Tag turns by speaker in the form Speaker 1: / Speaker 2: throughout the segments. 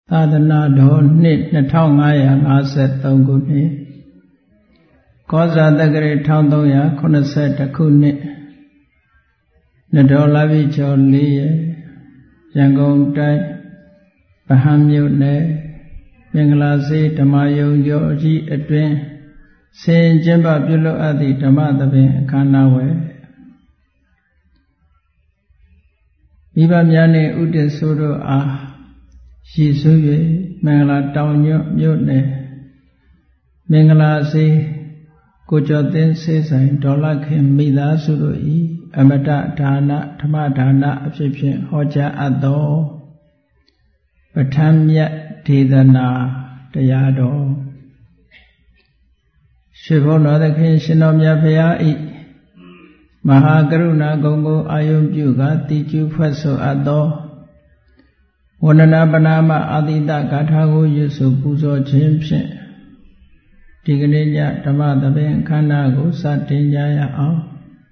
Speaker 1: သာသနာတော်နှစ်2553ခုနှစ်ကောဇာတက္ကရာ1382ခုနှစ်နတော်လာပြီကျော်4ရက်ရန်ကုန်တိုင်းဗဟန်းမြို့နယ်မင်္ဂလာစေဓမ္မယုံကျော်ကြီးအတွင်ဆင်ကျင်းပပြုလုပ်အပ်သည့်ဓမ္မသဘင်အခမ်းအနားဝယ်မိဘများနှင့်ဥတည်ဆိုတို့အားရည်စူး၍မင်္ဂလာတောင်ညွတ်မြို့နယ်မင်္ဂလာစေကိုကျော်သိန်းစေဆိုင်ဒေါ်လာခင်မိသားစုတို့၏အမတဒါနဓမ္မဒါနအဖြစ်ဖြင့်ဟောကြားအပ်သောပဋ္ဌာန်းမြတ်ဒေသနာတရားတော်ရွှေဘုန်းတော်သခင်ရှင်တော်မြတ်ဖရာ၏မဟာကရုဏာဂုဏ်ကိုအာယုံပြုကာတည်ကျူဖွဲ့ဆိုအပ်သောဝန္ဒနာပနာမအာတိတဂါထာကိုရွတ်ဆိုပူဇော်ခြင်းဖြင့်ဒီကနေ့ညဓမ္မသဘင်အခမ်းအနားကိုစတင်ကြရအောင်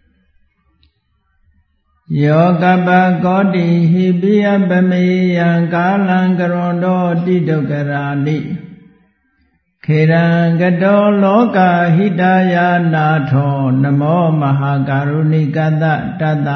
Speaker 1: ယောကပကောတိဟိပိယပမေယံကာလံကရွန်တောတိဒုက္ခရာနိခေရံကတောလောကဟိတယာနာထောနမောမဟာကာရုဏိကတတတ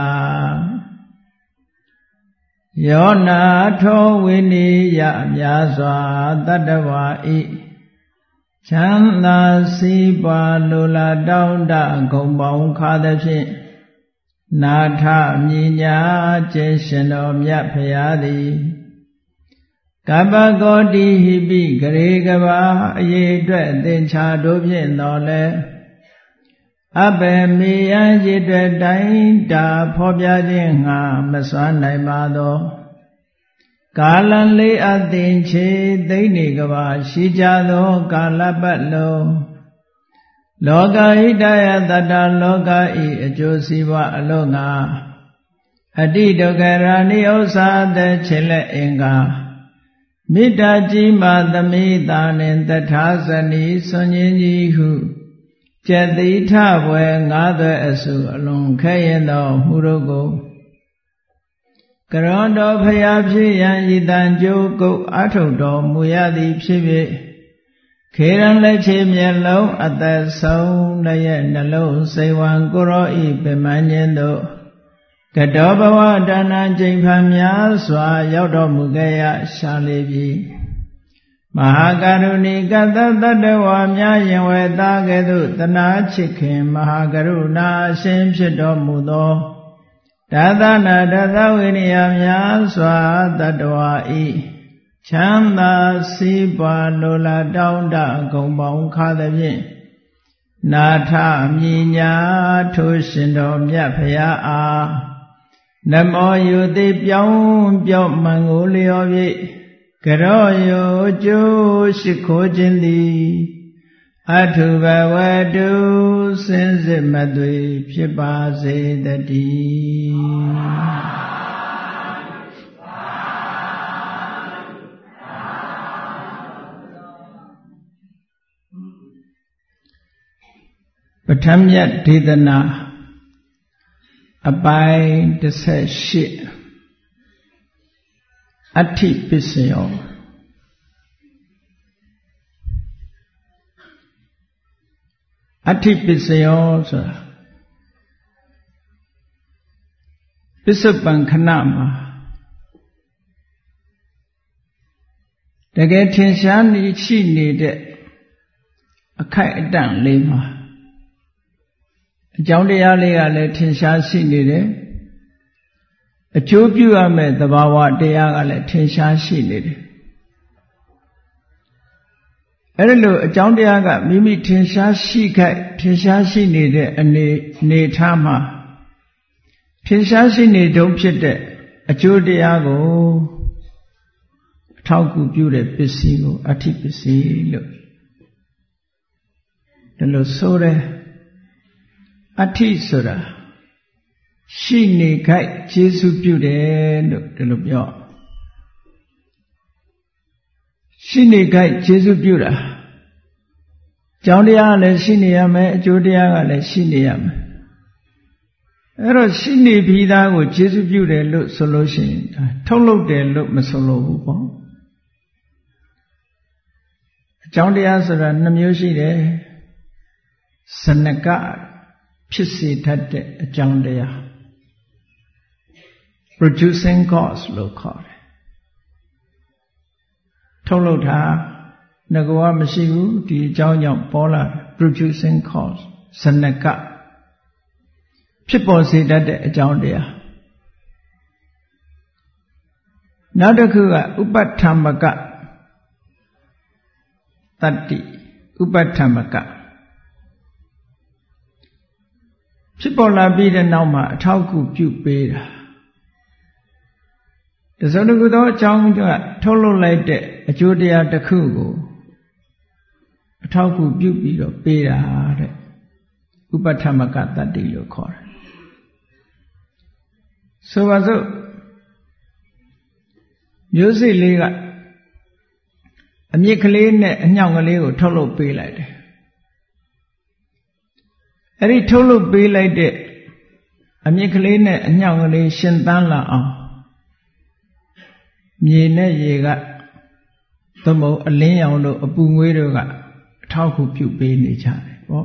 Speaker 1: ယောနာထောဝိနိယမြာစွာတတ္တဝါဤချမ်းသာစီးပွားလိုလားတောင်းတဂုံပေါင်းခါသဖြင့်နာထမြညာကျေရှင်တော်မြတ်ဖရာသည်ကပ္ပကောတိဟိပိဂရေကဘာအရေအတွက်သင်္ချာတို့ဖြင့်တော်လဲအဘေမေယံရေအတွက်တိုင်းတာဖော်ပြခြင်းငှာမစွမ်းနိုင်ပါသောကာလလေးအသင်ချေသိမ့်နေကဘာရှိကြသောကာလပတ်လုံးလောကဟိတယတတလောကဤအကျိုးစီးပွားအလို့ငါအတိဒုက္ခရာနိဥ္စာတဲ့ခြေလက်အင်္ဂါမေတ္တာကြီးမှသမိတာနှင့်တထာဇနီဆွန်ခြင်းကြီးဟုကျက်တိထဘွယ်ငါးသွဲအစုအလွန်ခဲရင်သောမှုတို့ကိုကရွန်တော်ဖရာဖြစ်ရန်ဤတန်ကြိုးကုတ်အထုတ်တော်မူရသည်ဖြစ်၍ခေရန်လက်ချေမျက်လုံးအသက်ဆုံးလည်းရဲ့နှလုံးစိတ်ဝံကိုရောဤပင်မခြင်းတို့ကတောဘဝဒါနကျိန်ဖန်များစွာရောက်တော်မူခဲ့ရရှာလေပြီမဟာကရုဏီကတတတ္တဝါများရင်ဝေသားကဲ့သို့တနာချစ်ခင်မဟာကရုဏာအရှင်ဖြစ်တော်မူသောဒါသနာဒသဝိနိယများစွာတတ္တဝါဤချမ်းသာစီးပွားလိုလားတောင်းတဂုံပေါင်းခါသဖြင့်နာထမြညာထိုရှင်တော်မြတ်ဖရာအားနမောယုတိပြောင်းပြောင်းမှန်ကိုလျော်၍ကရောယောကျိုးရှိခိုးခြင်းသည်အထုဘဝတုစင်စစ်မသွေဖြစ်ပါစေတည်းပဋ္ဌာန်းမြတ်ဒေသနာအပိုင်း18အဋ္ဌိပစ္စယောအဋ္ဌိပစ္စယောဆိုတာပစ္စုပန်ခဏမှာတကယ်ထင်ရှားနေရှိနေတဲ့အခိုက်အတန့်လေးမှာအကြောင်းတရားလေးကလည်းထင်ရှားရှိနေတယ်အကျိုးပြုရမယ့်သဘာဝတရားကလည်းထင်ရှားရှိနေတယ်အဲ့ဒါလို့အကြောင်းတရားကမိမိထင်ရှားရှိခိုက်ထင်ရှားရှိနေတဲ့အနေထားမှာထင်ရှားရှိနေတုံးဖြစ်တဲ့အကျိုးတရားကိုအထောက်အကူပြုတဲ့ပစ္စည်းကိုအဋ္ဌိပစ္စည်းလို့ဒါလို့ဆိုတယ်အဋ္ဌိဆိုတာရှိနေခိုက်ကျေစုပြုတယ်လို့ဒီလိုပြောရှိနေခိုက်ကျေစုပြုတာကြောင်းတရားလည်းရှိနေရမယ်အကျိုးတရားကလည်းရှိနေရမယ်အဲ့တော့ရှိနေပြီးသားကိုကျေစုပြုတယ်လို့ဆိုလို့ရှိရင်ထုတ်လုပ်တယ်လို့မဆိုလို့ဘူးပေါ့ကြောင်းတရားဆိုတာ2မျိုးရှိတယ်စနကဖြစ်စေတတ်တဲ့အကြောင်းတရား producing cause လို့ခေါ်တယ်ထုတ်လုပ်တာငကောမရှိဘူးဒီအကြောင်းကြောင့်ပေါ်လာ producing cause စနကဖြစ်ပေါ်စေတတ်တဲ့အကြောင်းတရားနောက်တစ်ခုကဥပဋ္ဌမကတတ္တိဥပဋ္ဌမကဖြစ်ပေါ်လာပြီးတဲ့နောက်မှာအထောက်အကူပြုပေးတာတစုံတစ်ခုသောအကြောင်းကထုတ်လုပ်လိုက်တဲ့အကျိုးတရားတစ်ခုကိုအထောက်အကူပြုပြီးတော့ပေးတာတဲ့ဥပဋ္ဌမကတတ္တိလို့ခေါ်တယ်ဆိုပါစို့မျိုးစိလေးကအမြစ်ကလေးနဲ့အညောင်ကလေးကိုထုတ်လုပ်ပေးလိုက်တယ်အဲ့ဒီထုတ်လုပ်ပေးလိုက်တဲ့အမြစ်ကလေးနဲ့အညောင်ကလေးရှင်သန်လာအောင်မြေနဲ့ရေကသမုံအလင်းရောင်တို့အပူငွေးတို့ကအထောက်အကူပြုပေးနေကြတယ်ပေါ့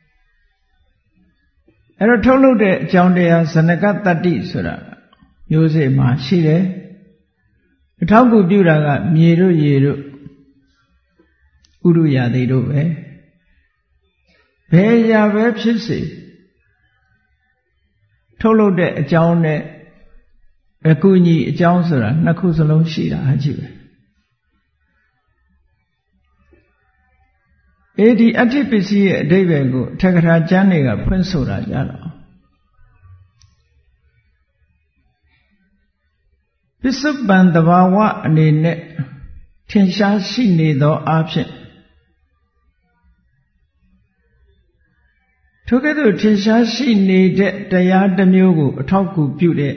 Speaker 1: အဲ့တော့ထုတ်လုပ်တဲ့အကြောင်းတရားဇနကတတ္တိဆိုတာမျိုးစိမှာရှိတယ်အထောက်အကူပြုတာကမြေတို့ရေတို့ဥရုယာတိတို့ပဲဘယ်ရာပဲဖြစ်စေထုတ်လုပ်တဲ့အကြောင်းနဲ့အကူအညီအကြောင်းဆိုတာ2ခုစလုံးရှိတာအကြည့်ပဲဒီအဋ္ဌိပစ္စည်းရဲ့အဓိပ္ပာယ်ကိုအထက်ကထာကျမ်းတွေကဖွင့်ဆိုတာကြတော့ပစ္စုပန်တဘာဝအနေနဲ့ထင်ရှားရှိနေသောအဖြစ်ထိုကဲ့သို့ထင်ရှားရှိနေတဲ့တရားတစ်မျိုးကိုအထောက်အကူပြုတဲ့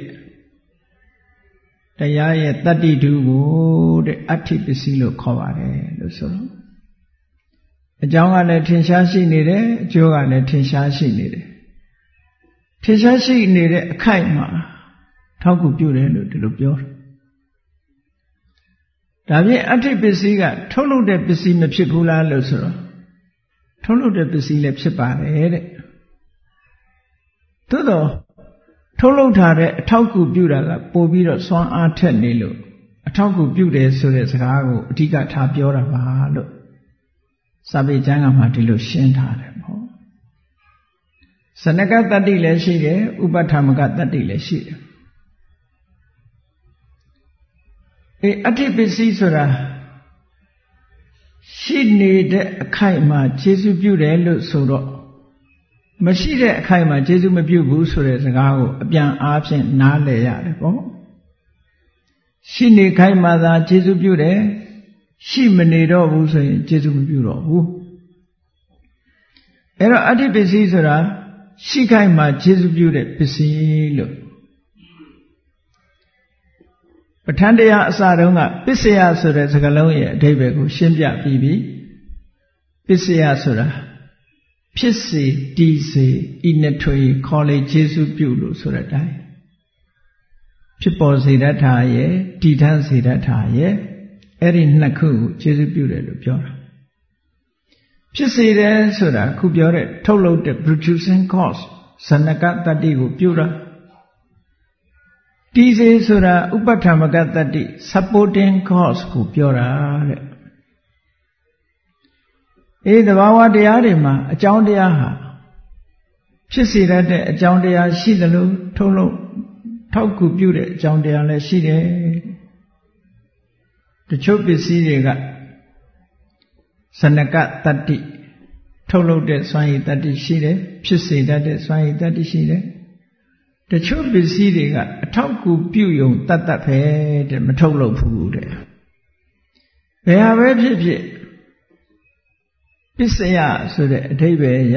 Speaker 1: တရားရဲ့တတ္တိဓုကိုတဲ့အဋ္ဌိပစ္စည်းလို့ခေါ်ပါတယ်လို့ဆိုတော့အကြောင်းကလည်းထင်ရှားရှိနေတယ်အကျိုးကလည်းထင်ရှားရှိနေတယ်ထင်ရှားရှိနေတဲ့အခိုက်မှာထောက်ကူပြုတယ်လို့ဒီလိုပြောတယ်ဒါဖြင့်အဋ္ဌိပစ္စည်းကထုတ်လုပ်တဲ့ပစ္စည်းမဖြစ်ဘူးလားလို့ဆိုတော့ထုတ်လုပ်တဲ့ပစ္စည်းလည်းဖြစ်ပါတယ်တဲ့သို့တော့ထုတ်လုပ်ထားတဲ့အထောက်အကူပြုတာကပို့ပြီးတော့စွမ်းအားထက်နေလို့အထောက်အကူပြုတယ်ဆိုတဲ့စကားကိုအဓိကထားပြောတာပါလို့စာပေကျမ်းကမှဒီလိုရှင်းထားတယ်ပေါ့စနကတတ္တိလည်းရှိတယ်ဥပဋ္ဌမကတတ္တိလည်းရှိတယ်အဋ္ဌိပစ္စည်းဆိုတာရှိနေတဲ့အခိုက်မှာကျေစုပြုတယ်လို့ဆိုတော့မရှိတဲ့အခိုက်မှာကျေစုမပြုဘူးဆိုတဲ့စကားကိုအပြန်အားဖြင့်နားလည်ရတယ်ပေါ့ရှိနေခိုက်မှာသာကျေစုပြုတယ်ရှိမနေတော့ဘူးဆိုရင်ကျေစုမပြုတော့ဘူးအဲ့တော့အဋ္ဌိပစ္စည်းဆိုတာရှိခိုက်မှာကျေစုပြုတဲ့ပစ္စည်းလို့ပဋ္ဌာန်းတရားအစတုန်းကပစ္စယဆိုတဲ့စကားလုံးရဲ့အဓိပ္ပာယ်ကိုရှင်းပြပြီးပြီပစ္စယဆိုတာဖြစ်စေတည်စေဤနှစ်ထွေခေါ်လေကျေစုပြုလို့ဆိုတဲ့အတိုင်းဖြစ်ပေါ်စေတတ်တာရဲ့တည်ထမ်းစေတတ်တာရဲ့အဲ့ဒီ2ခုကိုကျေစုပြုတယ်လို့ပြောတာဖြစ်စေတယ်ဆိုတာခုပြောတဲ့ထုတ်လုပ်တဲ့ producing cause ဇနကတတ္တိကိုပြုတာတည်စေဆိုတာဥပဋ္ဌမကတတ္တိ supporting cause ကိုပြောတာတဲ့သဘာဝတရားတွေမှာအကြောင်းတရားဟာဖြစ်စေတတ်တဲ့အကြောင်းတရားရှိသလိုထုတ်လုပ်ထောက်ကူပြုတဲ့အကြောင်းတရားလည်းရှိတယ်တချို့ပစ္စည်းတွေကဇနကတတ္တိထုတ်လုပ်တဲ့စွမ်းရည်တတ္တိရှိတယ်ဖြစ်စေတတ်တဲ့စွမ်းရည်တတ္တိရှိတယ်တချို့ပစ္စည်းတွေကအထောက်အကူပြုယုံတတ်တတ်ပဲတဲ့မထုတ်လုပ်ဘူးတဲ့ဘယ်ဟာပဲဖြစ်ဖြစ်ပစ္စယဆိုတဲ့အဓိပ္ပာယ်ရ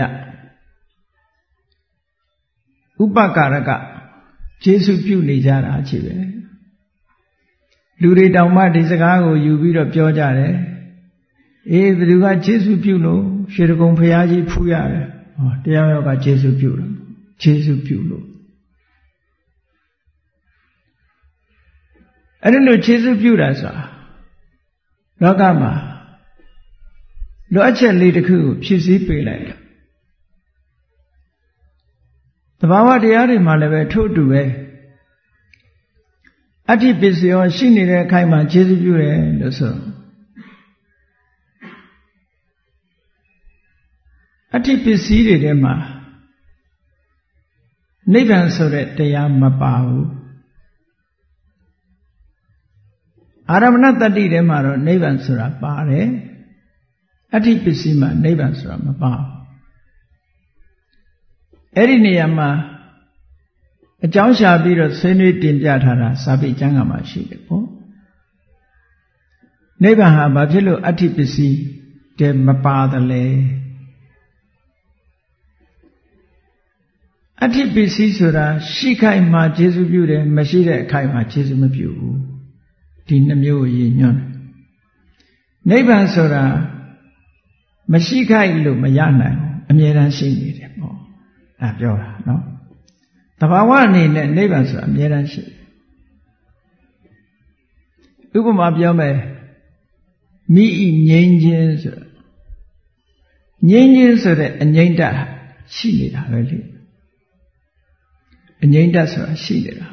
Speaker 1: ဥပကာရကကျေစုပြုနေကြတာချစ်ပဲလူတွေတောင်မှဒီစကားကိုယူပြီးတော့ပြောကြတယ်ဘယ်သူကကျေစုပြုလို့ရွှေတကုံဘုရားကြီးဖူးရတယ်တရားရောကကျေစုပြုလို့ကျေစုပြုလို့အဲ့ဒီလိုကျေစုပြုတာဆိုတာလောကမှာလိုအပ်ချက်လေးတစ်ခုကိုဖြည့်ဆည်းပေးလိုက်တယ်သဘာဝတရားတွေမှာလည်းပဲထို့အတူပဲအဋ္ဌိပစ္စယောရှိနေတဲ့အခိုက်မှာခြေစွပြုတယ်လို့ဆိုအဋ္ဌိပစ္စည်းတွေထဲမှာနိဗ္ဗာန်ဆိုတဲ့တရားမပါဘူးအာရမဏတတ္တိထဲမှာတော့နိဗ္ဗာန်ဆိုတာပါတယ်အဋ္ဌိပစ္စည်းမှာနိဗ္ဗာန်ဆိုတာမပါဘူးအဲ့ဒီနေရာမှာအကြောင်းရှာပြီးတော့ဆွေးနွေးတင်ပြထားတာစာပေကျမ်းဂန်မှာရှိတယ်ပေါ့နိဗ္ဗာန်ဟာဘာဖြစ်လို့အဋ္ဌိပစ္စည်းတဲမပါတယ်လဲအဋ္ဌိပစ္စည်းဆိုတာရှိခိုက်မှာကျေစုပြုတယ်မရှိတဲ့အခိုက်မှာကျေစုမပြုဘူးဒီနှမျိုးကိုရည်ညွှန်းတယ်နိဗ္ဗာန်ဆိုတာမရှိခိုက်လို့မရနိုင်ဘူးအမြဲတမ်းရှိနေတယ်ပေါ့ဒါပြောတာနော်သဘာဝအနေနဲ့နိဗ္ဗာန်ဆိုတာအမြဲတမ်းရှိဥပမာပြောမယ်မိဤငြိမ်းခြင်းဆိုငြိမ်းခြင်းဆိုတဲ့အငြိမ့်တရှိနေတာပဲလေအငြိမ့်တဆိုတာရှိနေတာ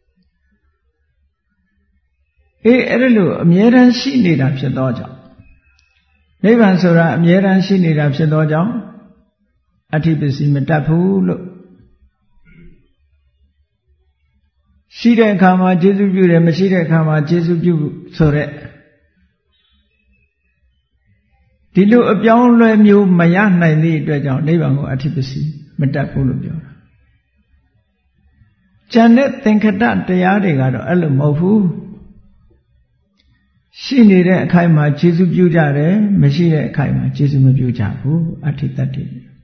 Speaker 1: အဲ့ဒါလို့အမြဲတမ်းရှိနေတာဖြစ်သောကြောင့်နိဗ္ဗာန်ဆိုတာအမြဲတမ်းရှိနေတာဖြစ်သောကြောင့်အဋ္ဌိပစ္စည်းမတတ်ဘူးလို့ရှိတဲ့အခါမှာကျေစုပြုတယ်မရှိတဲ့အခါမှာကျေစုပြုဆိုတဲ့ဒီလိုအပြောင်းလဲမျိုးမရနိုင်သည့်အတွက်ကြောင့်နိဗ္ဗာန်ကိုအဋ္ဌိပစ္စည်းမတတ်ဘူးလို့ပြောတာဉာဏ်နဲ့သင်္ခတတရားတွေကတော့အဲ့လိုမဟုတ်ဘူးရှိနေတဲ့အခိုက်မှာကျေစုပြုကြတယ်မရှိတဲ့အခိုက်မှာကျေစုမပြုကြဘူးအဋ္ဌိတတ္တိ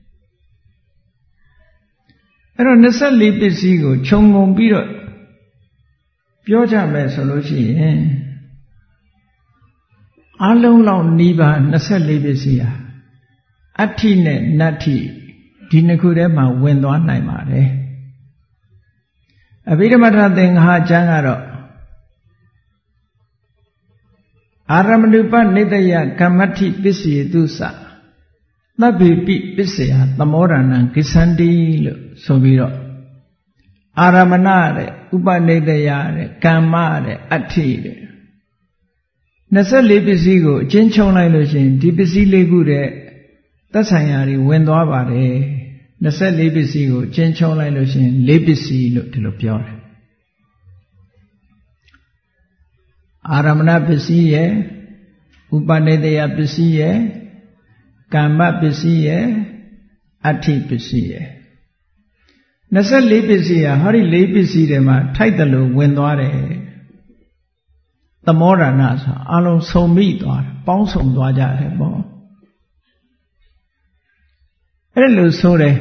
Speaker 1: အဲ့တော့24ပစ္စည်းကိုခြုံငုံပြီးတော့ပြောကြမယ်ဆိုလို့ရှိရင်အလုံးလောက်နိဗ္ဗာန်24ပစ္စည်းဟာအဋ္ဌိနဲ့နတ္ထိဒီနှစ်ခုထဲမှာဝင်သွားနိုင်ပါတယ်အဘိဓမ္မထသင်္ဃာကျမ်းကတော့အာရမဏုပနိတယကမ္မဋ္ဌိပစ္စယေတုသသဗ္ဗေပိပစ္စယသမောရဏံကိသန္တိလို့ဆိုပြီးတော့အာရမဏတဲ့ဥပနိတယတဲ့ကမ္မတဲ့အဋ္ဌိတဲ့24ပစ္စည်းကိုအချင်းချုပ်လိုက်လို့ရှိရင်ဒီပစ္စည်းလေးခုတဲ့သက်ဆိုင်ရာတွေဝင်သွားပါတယ်24ပစ္စည်းကိုအချင်းချုပ်လိုက်လို့ရှိရင်4ပစ္စည်းလို့ဒီလိုပြောတယ်အာရမဏပစ္စည်းရဲ့ဥပနိတယပစ္စည်းရဲ့ကမ္မပစ္စည်းရဲ့အဋ္ဌိပစ္စည်းရဲ့24ပစ္စည်းဟာဟောဒီ4ပစ္စည်းတွေမှာထိုက်တယ်လို့ဝင်သွားတယ်သမောရဏဆိုအလုံးစုံမိသွားတယ်ပေါင်းစုံသွားကြတယ်ပေါ့အဲ့လိုဆိုတယ်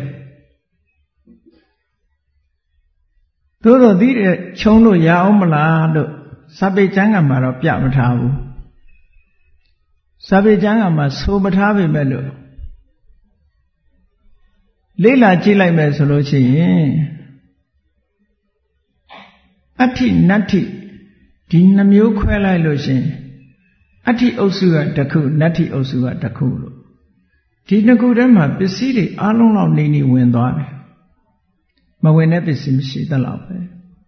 Speaker 1: သို့တော့ဒီခြုံလို့ရအောင်မလားလို့စာပေကျမ်းဂန်မှာတော့ပြမထားဘူးစာပေကျမ်းဂန်မှာဆိုမထားပေမဲ့လို့လေ့လာကြည့်လိုက်မယ်ဆိုလို့ရှိရင်အဋ္ဌိနတ္ထိဒီနှမျိုးခွဲလိုက်လို့ရှိရင်အဋ္ဌိအုပ်စုကတစ်ခုနတ္ထိအုပ်စုကတစ်ခုလို့ဒီနှစ်ခုထဲမှာပစ္စည်းတွေအလုံးလောက်နေဝင်သွားတယ်မဝင်တဲ့ပစ္စည်းမရှိသလောက်ပဲ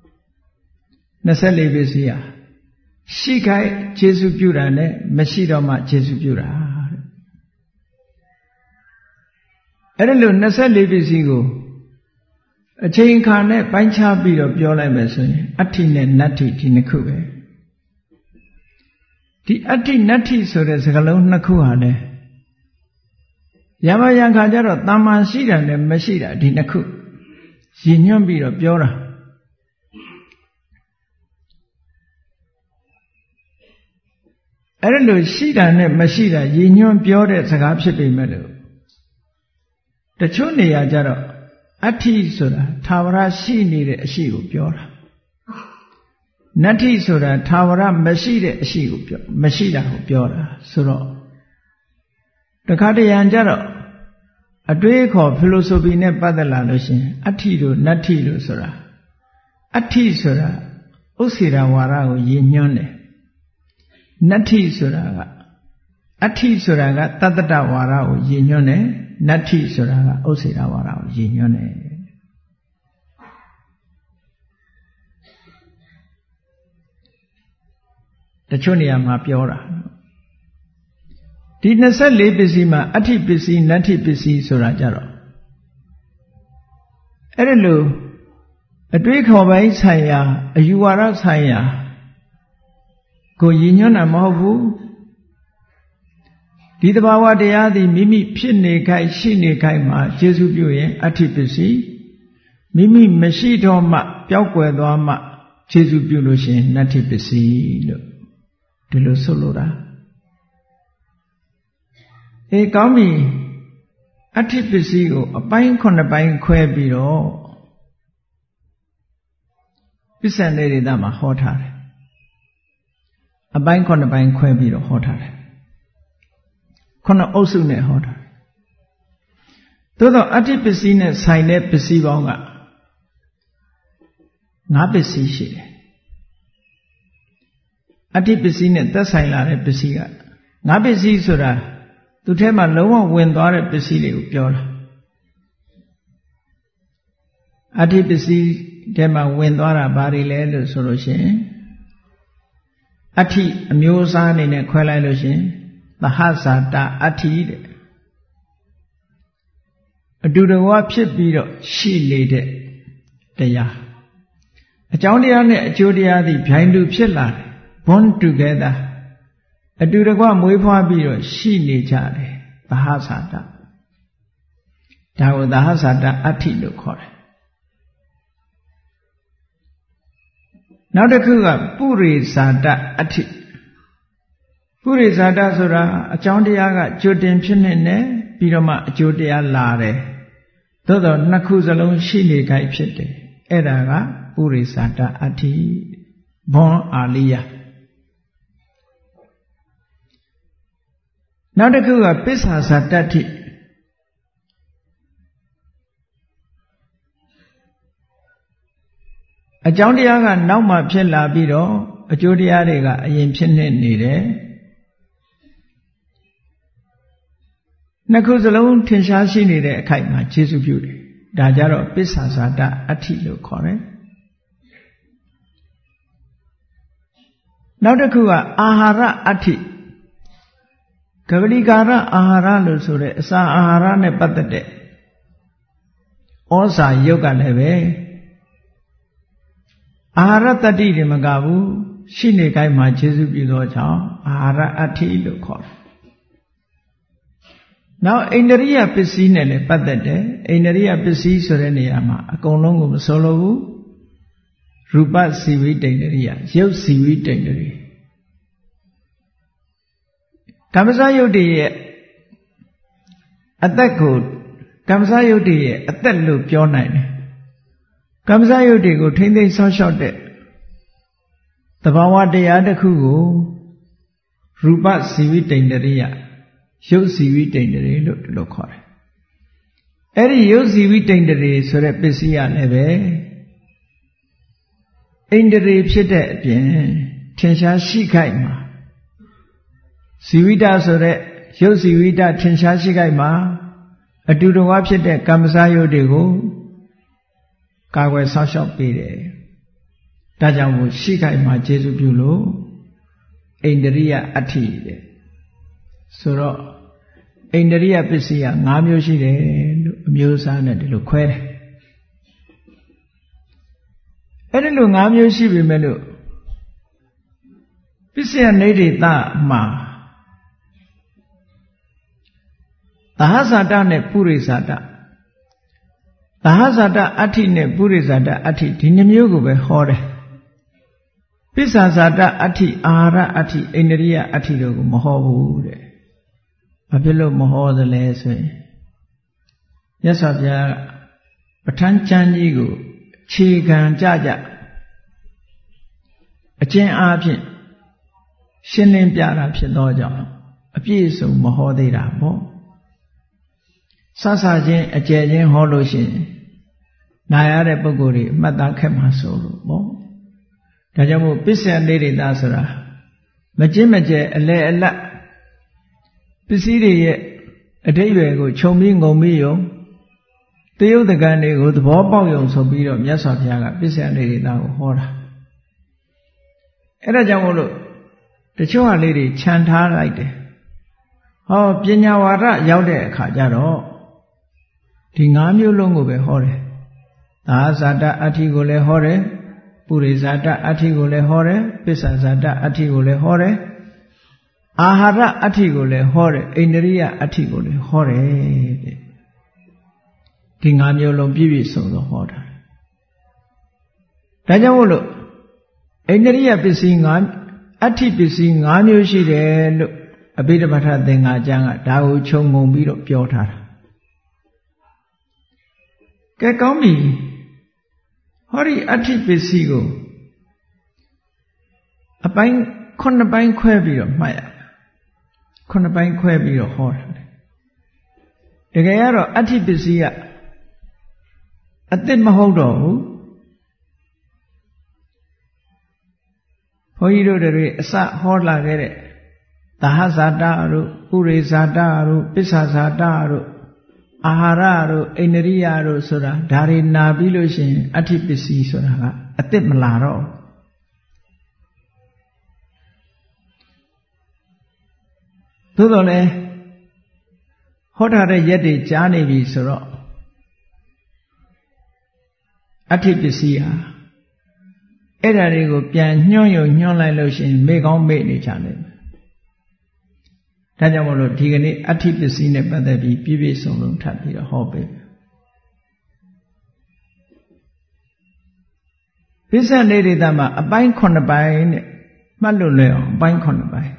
Speaker 1: 24ပစ္စည်းဟာရှိခိုက်ကျေစုပြုတာနဲ့မရှိတော့မှကျေစုပြုတာအဲ့ဒါလို့24ပစ္စည်းကိုအချိန်အခါနဲ့ပိုင်းခြားပြီးတော့ပြောလိုက်မယ်ဆိုရင်အဋ္ဌိနဲ့နတ္ထိဒီနှစ်ခုပဲဒီအဋ္ဌိနတ္ထိဆိုတဲ့စကားလုံးနှစ်ခုဟာလေယမယံခါကျတော့တမ္မာရှိတာနဲ့မရှိတာဒီနှစ်ခုရည်ညွှန်းပြီးတော့ပြောတာအဲ့ဒါလို့ရှိတာနဲ့မရှိတာရည်ညွှန်းပြောတဲ့စကားဖြစ်ပေမဲ့လို့တချို့နေရာကျတော့အဋ္ဌိဆိုတာသာဝရရှိနေတဲ့အရှိကိုပြောတာနတ္ထိဆိုတာသာဝရမရှိတဲ့အရှိကိုပြောမရှိတာကိုပြောတာဆိုတော့တခါတရံကျတော့အတွေးခေါ် philosophy နဲ့ပတ်သက်လာလို့ရှိရင်အဋ္ဌိတို့နတ္ထိတို့ဆိုတာအဋ္ဌိဆိုတာဥစ္စေရဝါဒကိုရည်ညွှန်းတယ်နတ္ထိဆိုတာကအဋ္ဌိဆိုတာကတတ္တတဝါဒကိုရည်ညွှန်းတယ်နတ္ထိဆိုတာကဥစ္စေတဝါဒကိုရည်ညွှန်းတယ်တချို့နေရာမှာပြောတာဒီ24ပစ္စည်းမှာအဋ္ဌိပစ္စည်းနတ္ထိပစ္စည်းဆိုတာကြတော့အဲ့ဒီလိုအတွေးခေါ်ပိုင်းဆိုင်ရာအယူဝါဒဆိုင်ရာကိုရည်ညွှန်းတာမဟုတ်ဘူးဒီတဘာဝတရားသည်မိမိဖြစ်နေခိုက်ရှိနေခိုက်မှာကျေစုပြုရင်အဋ္ဌိပစ္စည်းမိမိမရှိတော့မှပျောက်ကွယ်သွားမှကျေစုပြုလို့ရှိရင်နတ္ထိပစ္စည်းလို့ဒီလိုဆိုလိုတာကောင်းပြီအဋ္ဌိပစ္စည်းကိုအပိုင်း9ပိုင်းခွဲပြီးတော့ပစ္စယနေရတာမှာဟောထားတယ်အပိုင်း9ပိုင်းခွဲပြီးတော့ဟောထားတယ်9အုပ်စုနဲ့ဟောထားတယ်သို့တော့အဋ္ဌိပစ္စည်းနဲ့ဆိုင်တဲ့ပစ္စည်းပေါင်းက9ပစ္စည်းရှိတယ်အဋ္ဌိပစ္စည်းနဲ့သက်ဆိုင်လာတဲ့ပစ္စည်းက9ပစ္စည်းဆိုတာသူထဲမှာလုံးဝဝင်သွားတဲ့ပစ္စည်းတွေကိုပြောတာအဋ္ဌိပစ္စည်းထဲမှာဝင်သွားတာဘာတွေလဲလို့ဆိုလို့ရှိရင်အဋ္ဌိအမျိုးအစားအနေနဲ့ခွဲလိုက်လို့ရှိရင်သဟဇာတအဋ္ဌိတဲ့အတူတကွဖြစ်ပြီးတော့ရှိနေတဲ့တရားအကြောင်းတရားနဲ့အကျိုးတရားသည်ဗျိုင်းတူဖြစ်လာတယ် born together အတူတကွမွေးဖွားပြီးတော့ရှိနေကြတယ်သဟဇာတဒါကိုသဟဇာတအဋ္ဌိလို့ခေါ်တယ်နောက်တစ်ခုကပုရိဇာတအဋ္ဌိပုရိဇာတဆိုတာအကြောင်းတရားကကြိုတင်ဖြစ်နေတယ်ပြီးတော့မှအကျိုးတရားလာတယ်သို့တော့နှစ်ခုစလုံးရှိနေခိုက်ဖြစ်တယ်အဲ့ဒါကပုရိဇာတအဋ္ဌိဘွန်အာလိယနောက်တစ်ခုကပစ္ဆာဇာတ္ထိအကြောင်းတရားကနောက်မှဖြစ်လာပြီးတော့အကျိုးတရားတွေကအရင်ဖြစ်နေတယ်နှစ်ခုစလုံးထင်ရှားရှိနေတဲ့အခိုက်မှာခြေစုပြုတယ်ဒါကြတော့ပစ္ဆာဇာတအဋ္ဌိလို့ခေါ်တယ်နောက်တစ်ခုကအာဟာရအဋ္ဌိကပလိကာရအာဟာရလို့ဆိုတဲ့အစာအာဟာရနဲ့ပတ်သက်တဲ့ဩဇာယုတ်ကလည်းပဲအာဟာရတတ္တိတွေမကဘူးရှိနေခိုင်းမှာခြေစုပြုသောကြောင့်အာဟာရအဋ္ဌိလို့ခေါ်တယ်နောက်အိန္ဒြိယပစ္စည်းနဲ့လည်းပတ်သက်တယ်အိန္ဒြိယပစ္စည်းဆိုတဲ့နေရာမှာအကုန်လုံးကိုမဆိုလိုဘူးရူပစီဝိတ္တိန္ဒြိယရုပ်စီဝိတ္တိန္ဒြိကမ္မစယုတ်တည်းရဲ့အသက်ကိုကမ္မစယုတ်တည်းရဲ့အသက်လို့ပြောနိုင်တယ်ကမ္မစယုတ်တည်းကိုထိမ့်သိမ့်ဆောက်ရှောက်တဲ့သဘာဝတရားတစ်ခုကိုရူပစီဝိတ္တိန္ဒြိယရုပ်စီဝိတ္တိန္ဒြေလို့ဒီလိုခေါ်တယ်အဲ့ဒီရုပ်စီဝိတ္တိန္ဒြေဆိုတဲ့ပစ္စည်းရလည်းပဲဣန္ဒြေဖြစ်တဲ့အပြင်ထင်ရှားရှိခိုက်မှာဇီဝိတဆိုတဲ့ရုပ်ဇီဝိတထင်ရှားရှိခိုက်မှာအတူတဝါဖြစ်တဲ့ကမ္မစယုတ်တွေကိုကာကွယ်ဆောက်ရှောက်ပေးတယ်ဒါကြောင့်မို့ရှိခိုက်မှာကျေစုပြုလို့ဣန္ဒြိယအဋ္ဌိတဲ့ဆိုတော့ဣန္ဒြိယပစ္စည်းက5မျိုးရှိတယ်လို့အမျိုးအစားနဲ့ဒီလိုခွဲတယ်အဲ့ဒီလို5မျိုးရှိပေမဲ့လို့ပစ္စယနေတိတမှာသဟဇာတနဲ့ပုရိဇာတသဟဇာတအဋ္ဌိနဲ့ပုရိဇာတအဋ္ဌိဒီ2မျိုးကိုပဲဟောတယ်ပစ္ဆာဇာတအဋ္ဌိအာဟာရအဋ္ဌိဣန္ဒြိယအဋ္ဌိတို့ကိုမဟောဘူးတဲ့ဘာဖြစ်လို့မဟောသလဲဆိုရင်မြတ်စွာဘုရားပဋ္ဌာန်းကျမ်းကြီးကိုခြေခံကြအကျဉ်းအားဖြင့်ရှင်းလင်းပြတာဖြစ်သောကြောင့်အပြည့်စုံမဟောသေးတာပေါ့ဆဆချင်းအကျယ်ချင်းဟောလို့ရှိရင်နာရတဲ့ပုဂ္ဂိုလ်တွေအမှတ်သားခက်မှာဆိုလို့ပေါ့ဒါကြောင့်မို့ပစ္စယနေရိတာဆိုတာမကျင့်မကျဲအလဲအလတ်ပစ္စည်းတွေရဲ့အဓိပ္ပာယ်ကိုခြုံပြီးငုံပြီးယုံတယုတ်တကန်တွေကိုသဘောပေါက်ယုံဆိုပြီးတော့မြတ်စွာဘုရားကပစ္စယနေရိတာကိုဟောတာအဲ့ဒါကြောင့်မို့လို့တချို့ဟာလေးတွေခြံထားလိုက်တယ်ဟောပညာဝါဒရောက်တဲ့အခါကျတော့ဒီ၅မျိုးလုံးကိုပဲဟောတယ်သာဇာတအဋ္ဌိကိုလည်းဟောတယ်ပုရိဇာတအဋ္ဌိကိုလည်းဟောတယ်ပစ္ဆဇာတအဋ္ဌိကိုလည်းဟောတယ်အာဟာရအဋ္ဌိကိုလည်းဟောတယ်အိန္ဒြိယအဋ္ဌိကိုလည်းဟောတယ်တဲ့ဒီ၅မျိုးလုံးပြည့်ပြည့်စုံစုံဟောတာဒါကြောင့်မို့လို့အိန္ဒြိယပစ္စည်း၅အဋ္ဌိပစ္စည်း၅မျိုးရှိတယ်လို့အဘိဓမ္မာထသင်္ဃာကျမ်းကဒါကိုခြုံငုံပြီးတော့ပြောထားတာကဲကောင်းပြီဟောဒီအဋ္ဌိပစ္စည်းကိုအပိုင်း9ပိုင်းခွဲပြီးတော့မှတ်ရ9ပိုင်းခွဲပြီးတော့ဟောတာတကယ်ကတော့အဋ္ဌိပစ္စည်းကအသစ်မဟုတ်တော့ဘူးဘုန်းကြီးတို့တွေအစဟောလာခဲ့တဲ့သဟဇာတတို့ပုရိဇာတတို့ပစ္ဆဇာတတို့အာဟာရတို့အိန္ဒြိယတို့ဆိုတာဒါတွေနာပြီးလို့ရှိရင်အဋ္ဌိပစ္စည်းဆိုတာကအသစ်မလာတော့သို့တော်လည်းဟောထားတဲ့ရက်တွေကြားနေပြီဆိုတော့အဋ္ဌိပစ္စည်းဟာအဲ့ဓာတွေကိုပြန်ညွှန်းယုံညွှန်းလိုက်လို့ရှိရင်မေ့ကောင်းမေ့နေကြတယ်ဒါကြောင့်မို့လို့ဒီကနေ့အဋ္ဌိပစ္စည်းနဲ့ပတ်သက်ပြီးပြည့်ပြည့်စုံစုံထပ်ပြီးတော့ဟောပေးပစ္စနေရိတမှာအပိုင်း9ပိုင်းနဲ့မှတ်လို့လဲအောင်အပိုင်း9ပိုင်း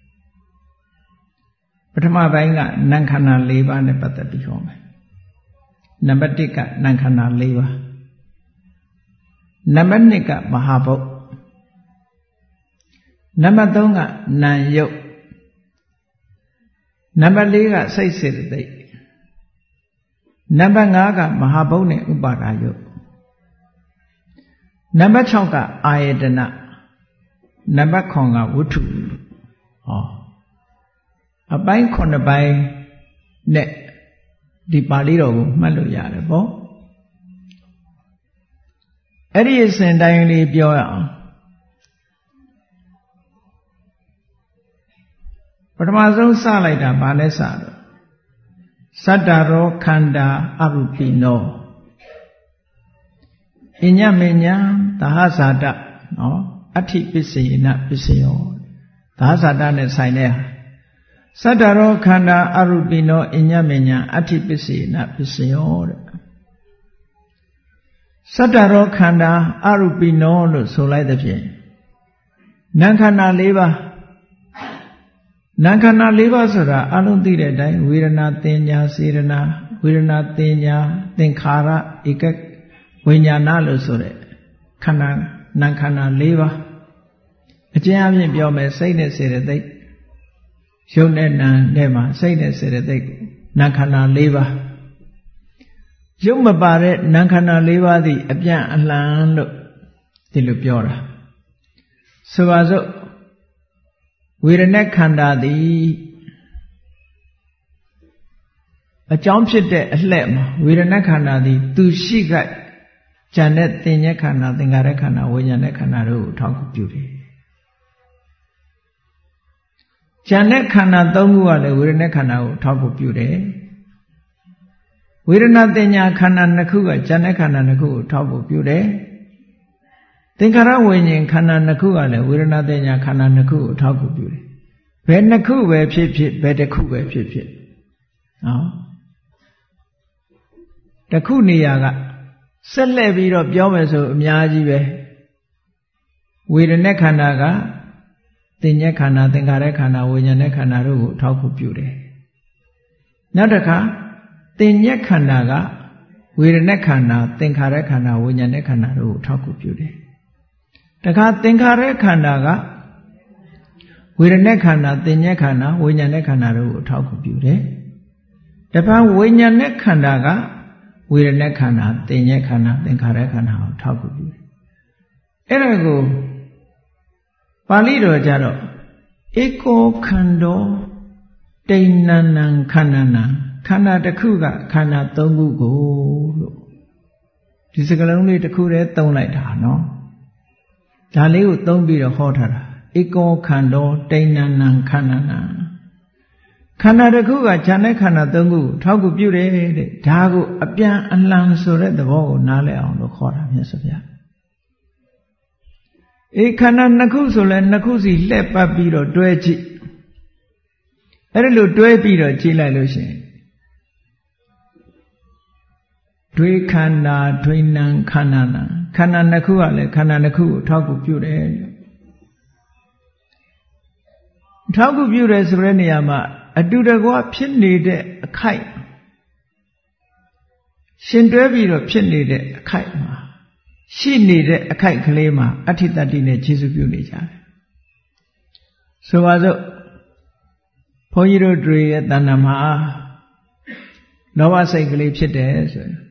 Speaker 1: ပထမပိုင်းကနံခန္ဓာ၄ပါးနဲ့ပတ်သက်ပြီးဟောမယ်နံပါတ်1ကနံခန္ဓာ၄ပါးနံပါတ်2ကမဟာဘုတ်နံပါတ်3ကနာယုတ်နံပါတ်4ကစိတ်စေတသိက်နံပါတ်5ကမဟာဘုတ်နဲ့ဥပါဒာယုတ်နံပါတ်6ကအာယတနာနံပါတ်9ကဝတ္ထုဟောအပိုင်း9ပိုင်းနဲ့ဒီပါဠိတော်ကိုမှတ်လို့ရတယ်ပေါ့အဲ့ဒီအစဉ်တိုင်းလေးပြောရအောင်ပထမဆုံးစလိုက်တာဘာလဲစတော့သတ္တရောခန္ဓာအရုပိနောအညမေညာသဟဇာတနော်အဋ္ဌိပစ္စေနပစ္စယောသဟဇာတနဲ့ဆိုင်တဲ့သတ္တရောခန္ဓာအရုပိနောအညမေညာအဋ္ဌိပစ္စေနပစ္စယောတဲ့သတ္တရောခန္ဓာအရုပိနောလို့ဆိုလိုက်တဲ့ဖြင့်နံခန္ဓာ၄ပါးနံခန္ဓာ၄ပါးဆိုတာအလုံးသိတဲ့အတိုင်းဝေဒနာသင်ညာစေတနာဝေဒနာသင်ညာသင်္ခါရဧကဝိညာဏလို့ဆိုတဲ့ခန္ဓာနံခန္ဓာ၄ပါးအကျဉ်းအပြင်ပြောမယ်စိတ်နဲ့စေတသိက်ရုပ်နဲ့နာမ်နဲ့မှာစိတ်နဲ့စေတသိက်နံခန္ဓာ၄ပါးရုပ်မပါတဲ့နံခန္ဓာ၄ပါးသည်အပြန်အလှန်လို့ဒီလိုပြောတာဆိုပါစို့ဝေဒနာခန္ဓာသည်အကြောင်းဖြစ်တဲ့အလှည့်မှာဝေဒနာခန္ဓာသည်သူရှိကဉာဏ်နဲ့သင်ညက်ခန္ဓာသင်္ခါရခန္ဓာဝိညာဉ်နဲ့ခန္ဓာတို့ကိုထောက်ပြုတယ်ဉာဏ်နဲ့ခန္ဓာ၃ခုကလည်းဝေဒနာခန္ဓာကိုထောက်ပြုတယ်ဝေဒနာသင်ညာခန္ဓာ2ခုကဉာဏ်နဲ့ခန္ဓာ2ခုကိုထောက်ပြုတယ်သင်္ခါရဝိညာဉ်ခန္ဓာ2ခုကလည်းဝေဒနာသင်ညာခန္ဓာ2ခုကိုထောက်ပြုတယ်ဘယ်2ခုပဲဖြစ်ဖြစ်ဘယ်တစ်ခုပဲဖြစ်ဖြစ်နော်တစ်ခုနေရာကဆက်လက်ပြီးတော့ပြောမယ်ဆိုအများကြီးပဲဝေဒနာခန္ဓာကသင်ညက်ခန္ဓာသင်္ခါရခန္ဓာဝိညာဉ်နဲ့ခန္ဓာတို့ကိုထောက်ပြုတယ်နောက်တစ်ခါသင်ညက်ခန္ဓာကဝေဒနာခန္ဓာသင်္ခါရခန္ဓာဝိညာဉ်နဲ့ခန္ဓာတို့ကိုထောက်ပြုတယ်တခါသင်္ခါရခန္ဓာကဝေဒနာခန္ဓာသင်ညက်ခန္ဓာဝိညာဉ်နဲ့ခန္ဓာတို့ကိုထောက်ပြုတယ်တခါဝိညာဉ်နဲ့ခန္ဓာကဝေဒနာခန္ဓာသင်ညက်ခန္ဓာသင်္ခါရခန္ဓာကိုထောက်ပြုတယ်အဲ့ဒါကိုပါဠိတော်ကြတော့ဧကောခန္ဓောတိဏ္ဏနံခန္ဓာနံခန္ဓာတစ်ခုကခန္ဓာသုံးခုကိုလို့ဒီစကားလုံးလေးတစ်ခုတည်းသုံးလိုက်တာနော်ဒါလေးကိုသုံးပြီးတော့ဟောထားတာဧကောခန္ဓောတိဏ္ဏနံခန္ဓာနံခန္ဓာတစ်ခုကဉာဏ်နဲ့ခန္ဓာသုံးခုထောက်ကူပြုတယ်တဲ့ဒါကိုအပြန်အလှန်ဆိုတဲ့သဘောကိုနားလည်အောင်လို့ခေါ်တာမြတ်စွာဘုရားခန္ဓာနှစ်ခုဆိုလဲနှစ်ခုစီလှည့်ပတ်ပြီးတော့တွဲကြည့်အဲ့ဒါလို့တွဲပြီးတော့ကြည့်လိုက်လို့ရှိရင်ဒွေခန္ဓာဒွေနံခန္ဓာနံခန္ဓာနှစ်ခုကလည်းခန္ဓာနှစ်ခုကိုထောက်ကူပြုတယ်ထောက်ကူပြုတယ်ဆိုတဲ့နေရာမှာအတူတကွဖြစ်နေတဲ့အခိုက်ရှင်တွဲပြီးတော့ဖြစ်နေတဲ့အခိုက်မှာရှိနေတဲ့အခိုက်ကလေးမှာအဋ္ဌိတ္တိနဲ့ခြေစုပြုနေကြတယ်ဆိုပါစို့ဘုန်းကြီးတို့တွေရဲ့တဏ္ဍာမှာလောဘစိတ်ကလေးဖြစ်တယ်ဆိုရင်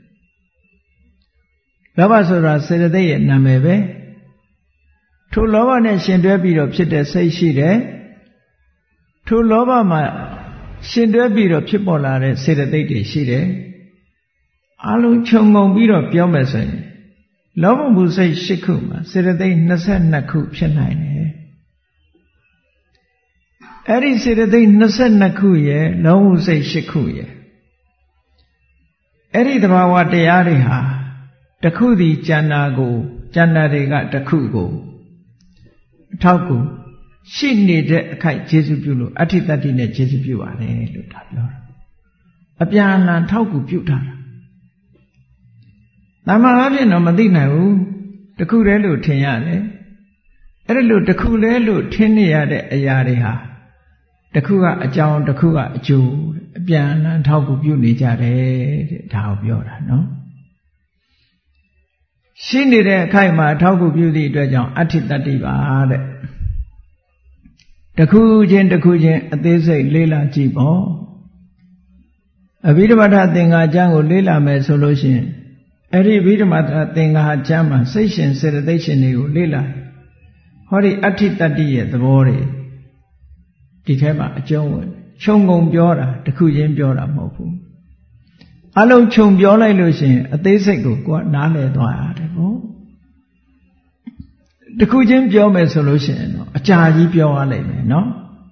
Speaker 1: လောဘဆိုတာစေတသိက်ရဲ့နာမည်ပဲထိုလောဘနဲ့ရှင်တွဲပြီးတော့ဖြစ်တဲ့စိတ်ရှိတယ်ထိုလောဘမှာရှင်တွဲပြီးတော့ဖြစ်ပေါ်လာတဲ့စေတသိက်တွေရှိတယ်အလုံးခြုံငုံပြီးတော့ပြောမယ်ဆိုရင်လောဘမှုစိတ်၈ခုမှာစေတသိက်22ခုဖြစ်နိုင်တယ်အဲ့ဒီစေတသိက်22ခုရဲ့လောဘမှုစိတ်၈ခုရဲ့အဲ့ဒီသဘာဝတရားတွေဟာတစ်ခုစီကျန်တာကိုကျန်တာတွေကတစ်ခုကိုအထောက်ကူရှိနေတဲ့အခိုက်ခြေစုပြုလို့အဋ္ဌိတ္တိနဲ့ခြေစုပြုပါတယ်လို့ဒါပြောတာအပြန်အလှန်ထောက်ကူပြုထားတာတမန်အဖြစ်တော့မသိနိုင်ဘူးတစ်ခုတည်းလို့ထင်ရတယ်အဲ့ဒါလို့တစ်ခုတည်းလို့ထင်နေရတဲ့အရာတွေဟာတစ်ခုကအကြောင်းတစ်ခုကအကျိုးအပြန်အလှန်ထောက်ကူပြုနေကြတယ်တဲ့ဒါကိုပြောတာနော်ရှိနေတဲ့အခိုက်မှာထောက်ကူပြုသည့်အတွက်ကြောင့်အဋ္ဌိတ္တိပါတဲ့တစ်ခုချင်းတစ်ခုချင်းအသေးစိတ်လေ့လာကြည့်ပေါ့အဘိဓမ္မာထသင်္ဃာကျမ်းကိုလေ့လာမယ်ဆိုလို့ရှိရင်အဲ့ဒီအဘိဓမ္မာထသင်္ဃာကျမ်းမှာစိတ်ရှင်စေတသိက်ရှင်တွေကိုလေ့လာဟောဒီအဋ္ဌိတ္တိရဲ့သဘောတွေဒီထဲမှာအကျုံးဝင်ခြုံငုံပြောတာတစ်ခုချင်းပြောတာမဟုတ်ဘူးအလုံးခြုံပြောလိုက်လို့ရှိရင်အသေးစိတ်ကိုကိုယ်ကနားလည်သွားရတယ်ပေါ့တစ်ခုချင်းပြောမယ်ဆိုလို့ရှိရင်တော့အကြာကြီးပြောရလိမ့်မယ်နော်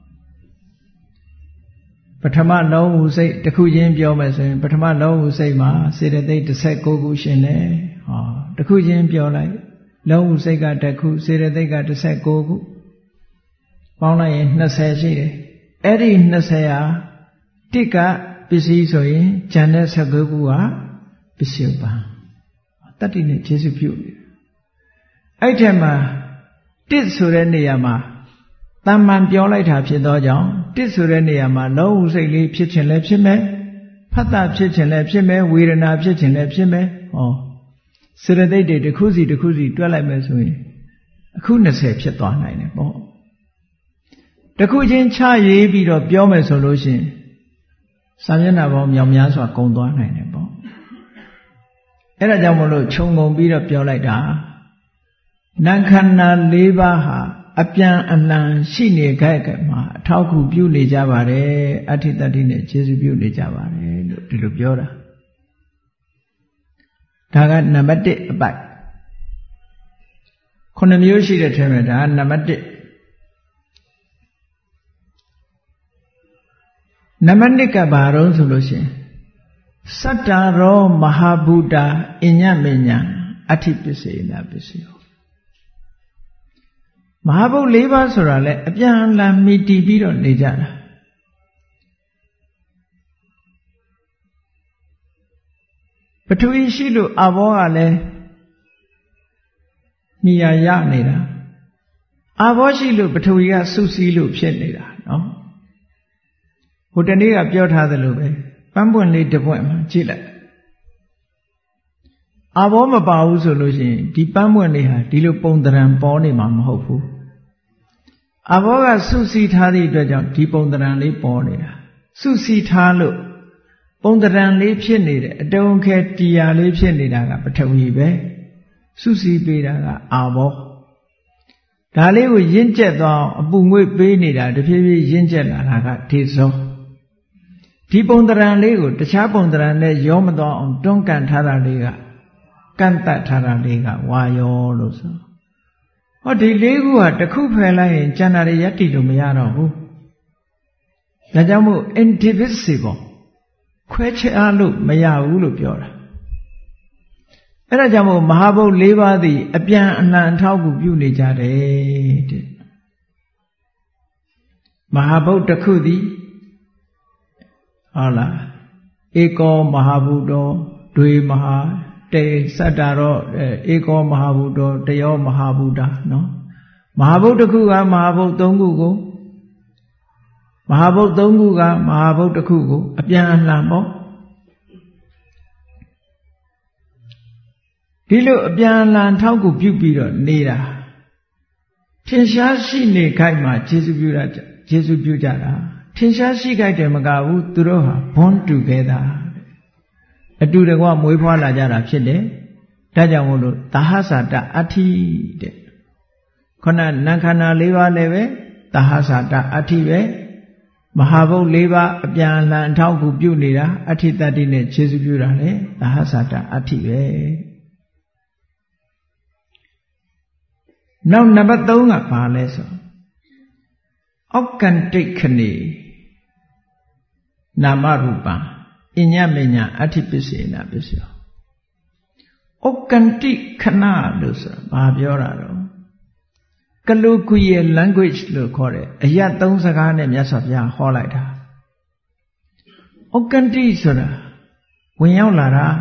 Speaker 1: ပထမလောဟုစိတ်တစ်ခုချင်းပြောမယ်ဆိုရင်ပထမလောဟုစိတ်မှာစေတသိက်16ခုရှင်တယ်ဟောတစ်ခုချင်းပြောလိုက်လောဟုစိတ်ကတစ်ခုစေတသိက်က16ခုပေါင်းလိုက်ရင်20ရှိတယ်အဲ့ဒီ20ဟာတစ်ကပစ္စည်းဆိုရင်ဉာဏ်နဲ့19ခုကပစ္စုပန်တတ္တိနဲ့ခြေစုပြုတယ်အဲ့ထက်မှာတစ်ဆိုတဲ့နေရာမှာတမ္မန်ပြောလိုက်တာဖြစ်သောကြောင့်တစ်ဆိုတဲ့နေရာမှာလောဟုစိတ်လေးဖြစ်ခြင်းလည်းဖြစ်မယ်ဖတ်တာဖြစ်ခြင်းလည်းဖြစ်မယ်ဝေဒနာဖြစ်ခြင်းလည်းဖြစ်မယ်ဟောစေတသိက်တွေတစ်ခုစီတစ်ခုစီတွက်လိုက်မယ်ဆိုရင်အခု20ဖြစ်သွားနိုင်တယ်ပေါ့တစ်ခုချင်းချရေးပြီးတော့ပြောမယ်ဆိုလို့ရှိရင်စာမျက်နှာပေါင်းမြောက်များစွာကုန်သွားနိုင်တယ်ပေါ့အဲ့ဒါကြောင့်မလို့ခြုံငုံပြီးတော့ပြောလိုက်တာနာခန္ဓာ၄ပါးဟာအပြန်အလှန်ရှိနေခဲ့ကြမှာအထောက်ကူပြုနေကြပါတယ်အဋ္ဌိတ္တိနဲ့ခြေစုပြုနေကြပါတယ်လို့ဒီလိုပြောတာဒါကနံပါတ်1အပိုက်9မျိုးရှိတဲ့ထဲမှာဒါကနံပါတ်1နံပါတ်2ကဘာတော့ဆိုလို့ရှိရင်စတ္တရောမဟာဗုဒ္ဓအညမေညာအဋ္ဌိပစ္စေနာပစ္စယောမဟာဘုတ်၄ပါးဆိုတာလဲအပြန်အလှန်မိတီပြီးတော့နေကြတာပထဝီရှိလို့အဘောကလည်းနေရာရနေတာအဘောရှိလို့ပထဝီကစုစည်းလို့ဖြစ်နေတာနော်ဟိုတနေ့ကပြောထားသလိုပဲပန်းပွင့်လေးတစ်ပွင့်မှာကြည့်လိုက်အဘောမပါဘူးဆိုလို့ရှိရင်ဒီပန်းပွင့်လေးဟာဒီလိုပုံသဏ္ဍာန်ပေါ်နေမှာမဟုတ်ဘူးအဘောကစုစည်းထားသည့်အတွက်ကြောင့်ဒီပုံသဏ္ဍာန်လေးပေါ်နေတာစုစည်းထားလို့ပုံသဏ္ဍာန်လေးဖြစ်နေတယ်အတုံးခဲတရားလေးဖြစ်နေတာကပထဝီပဲစုစည်းပေးတာကအဘောဒါလေးကိုရင့်ကျက်သွားအောင်အပူငွေ့ပေးနေတာတဖြည်းဖြည်းရင့်ကျက်လာတာကဒေဇောဒီပုံတရံလေးကိုတခြားပုံတရံနဲ့ရောမသွားအောင်တွန်းကန်ထားတာလေးကကန့်တတ်ထားတာလေးကဝါယောလို့ဆိုဟောဒီလေးခုဟာတစ်ခုဖယ်လိုက်ရင်ကျန်တာတွေယက်တည်လို့မရတော့ဘူးဒါကြောင့်မို့ indivisible ခွဲခြားလို့မရဘူးလို့ပြောတာအဲ့ဒါကြောင့်မို့မဟာဘုတ်၄ပါးသည်အပြန်အလှန်အထောက်အကူပြုနေကြတယ်တဲ့မဟာဘုတ်တစ်ခုသည်ဟုတ်လားဧကောမဟာဘုဒ္ဓောဒွေမဟာတေစတ္တရောဧကောမဟာဘုဒ္ဓောတယောမဟာဘုဒ္ဓနော်မဟာဘုတ်တစ်ခုကမဟာဘုတ်၃ခုကိုမဟာဘုတ်၃ခုကမဟာဘုတ်တစ်ခုကိုအပြန်အလှန်ပေါ့ဒီလိုအပြန်အလှန်ထောက်ကူပြုပြီးတော့နေတာထင်ရှားရှိနေခိုက်မှာကျေစုပြုကြတာထင်ရှားရှိခိုက်တယ်မကဘူးသူတို့ဟာ born together အတူတကွမွေးဖွားလာကြတာဖြစ်တယ်ဒါကြောင့်မို့လို့သဟဇာတအဋ္ဌိတဲ့ခုနနံခန္ဓာ၄ပါးလည်းပဲသဟဇာတအဋ္ဌိပဲမဟာဘုတ်၄ပါးအပြန်အလှန်အထောက်အကူပြုနေတာအဋ္ဌိတတ္တိနဲ့ကျေစုပြုတာလေသဟဇာတအဋ္ဌိပဲနောက်နံပါတ်3ကဘာလဲဆိုအောက်ကန္တိခဏီနာမရူပံအညမညာအဋ္ဌိပစ္စေနာပစ္စယောအောက်ကန္တိခဏလို့ဆိုတာဘာပြောတာတော့ကလုကွေ language လို့ခေါ်တယ်အရပ်သုံးစကားနဲ့မြတ်စွာဘုရားဟောလိုက်တာအောက်ကန္တိဆိုတာဝင်ရောက်လာတာ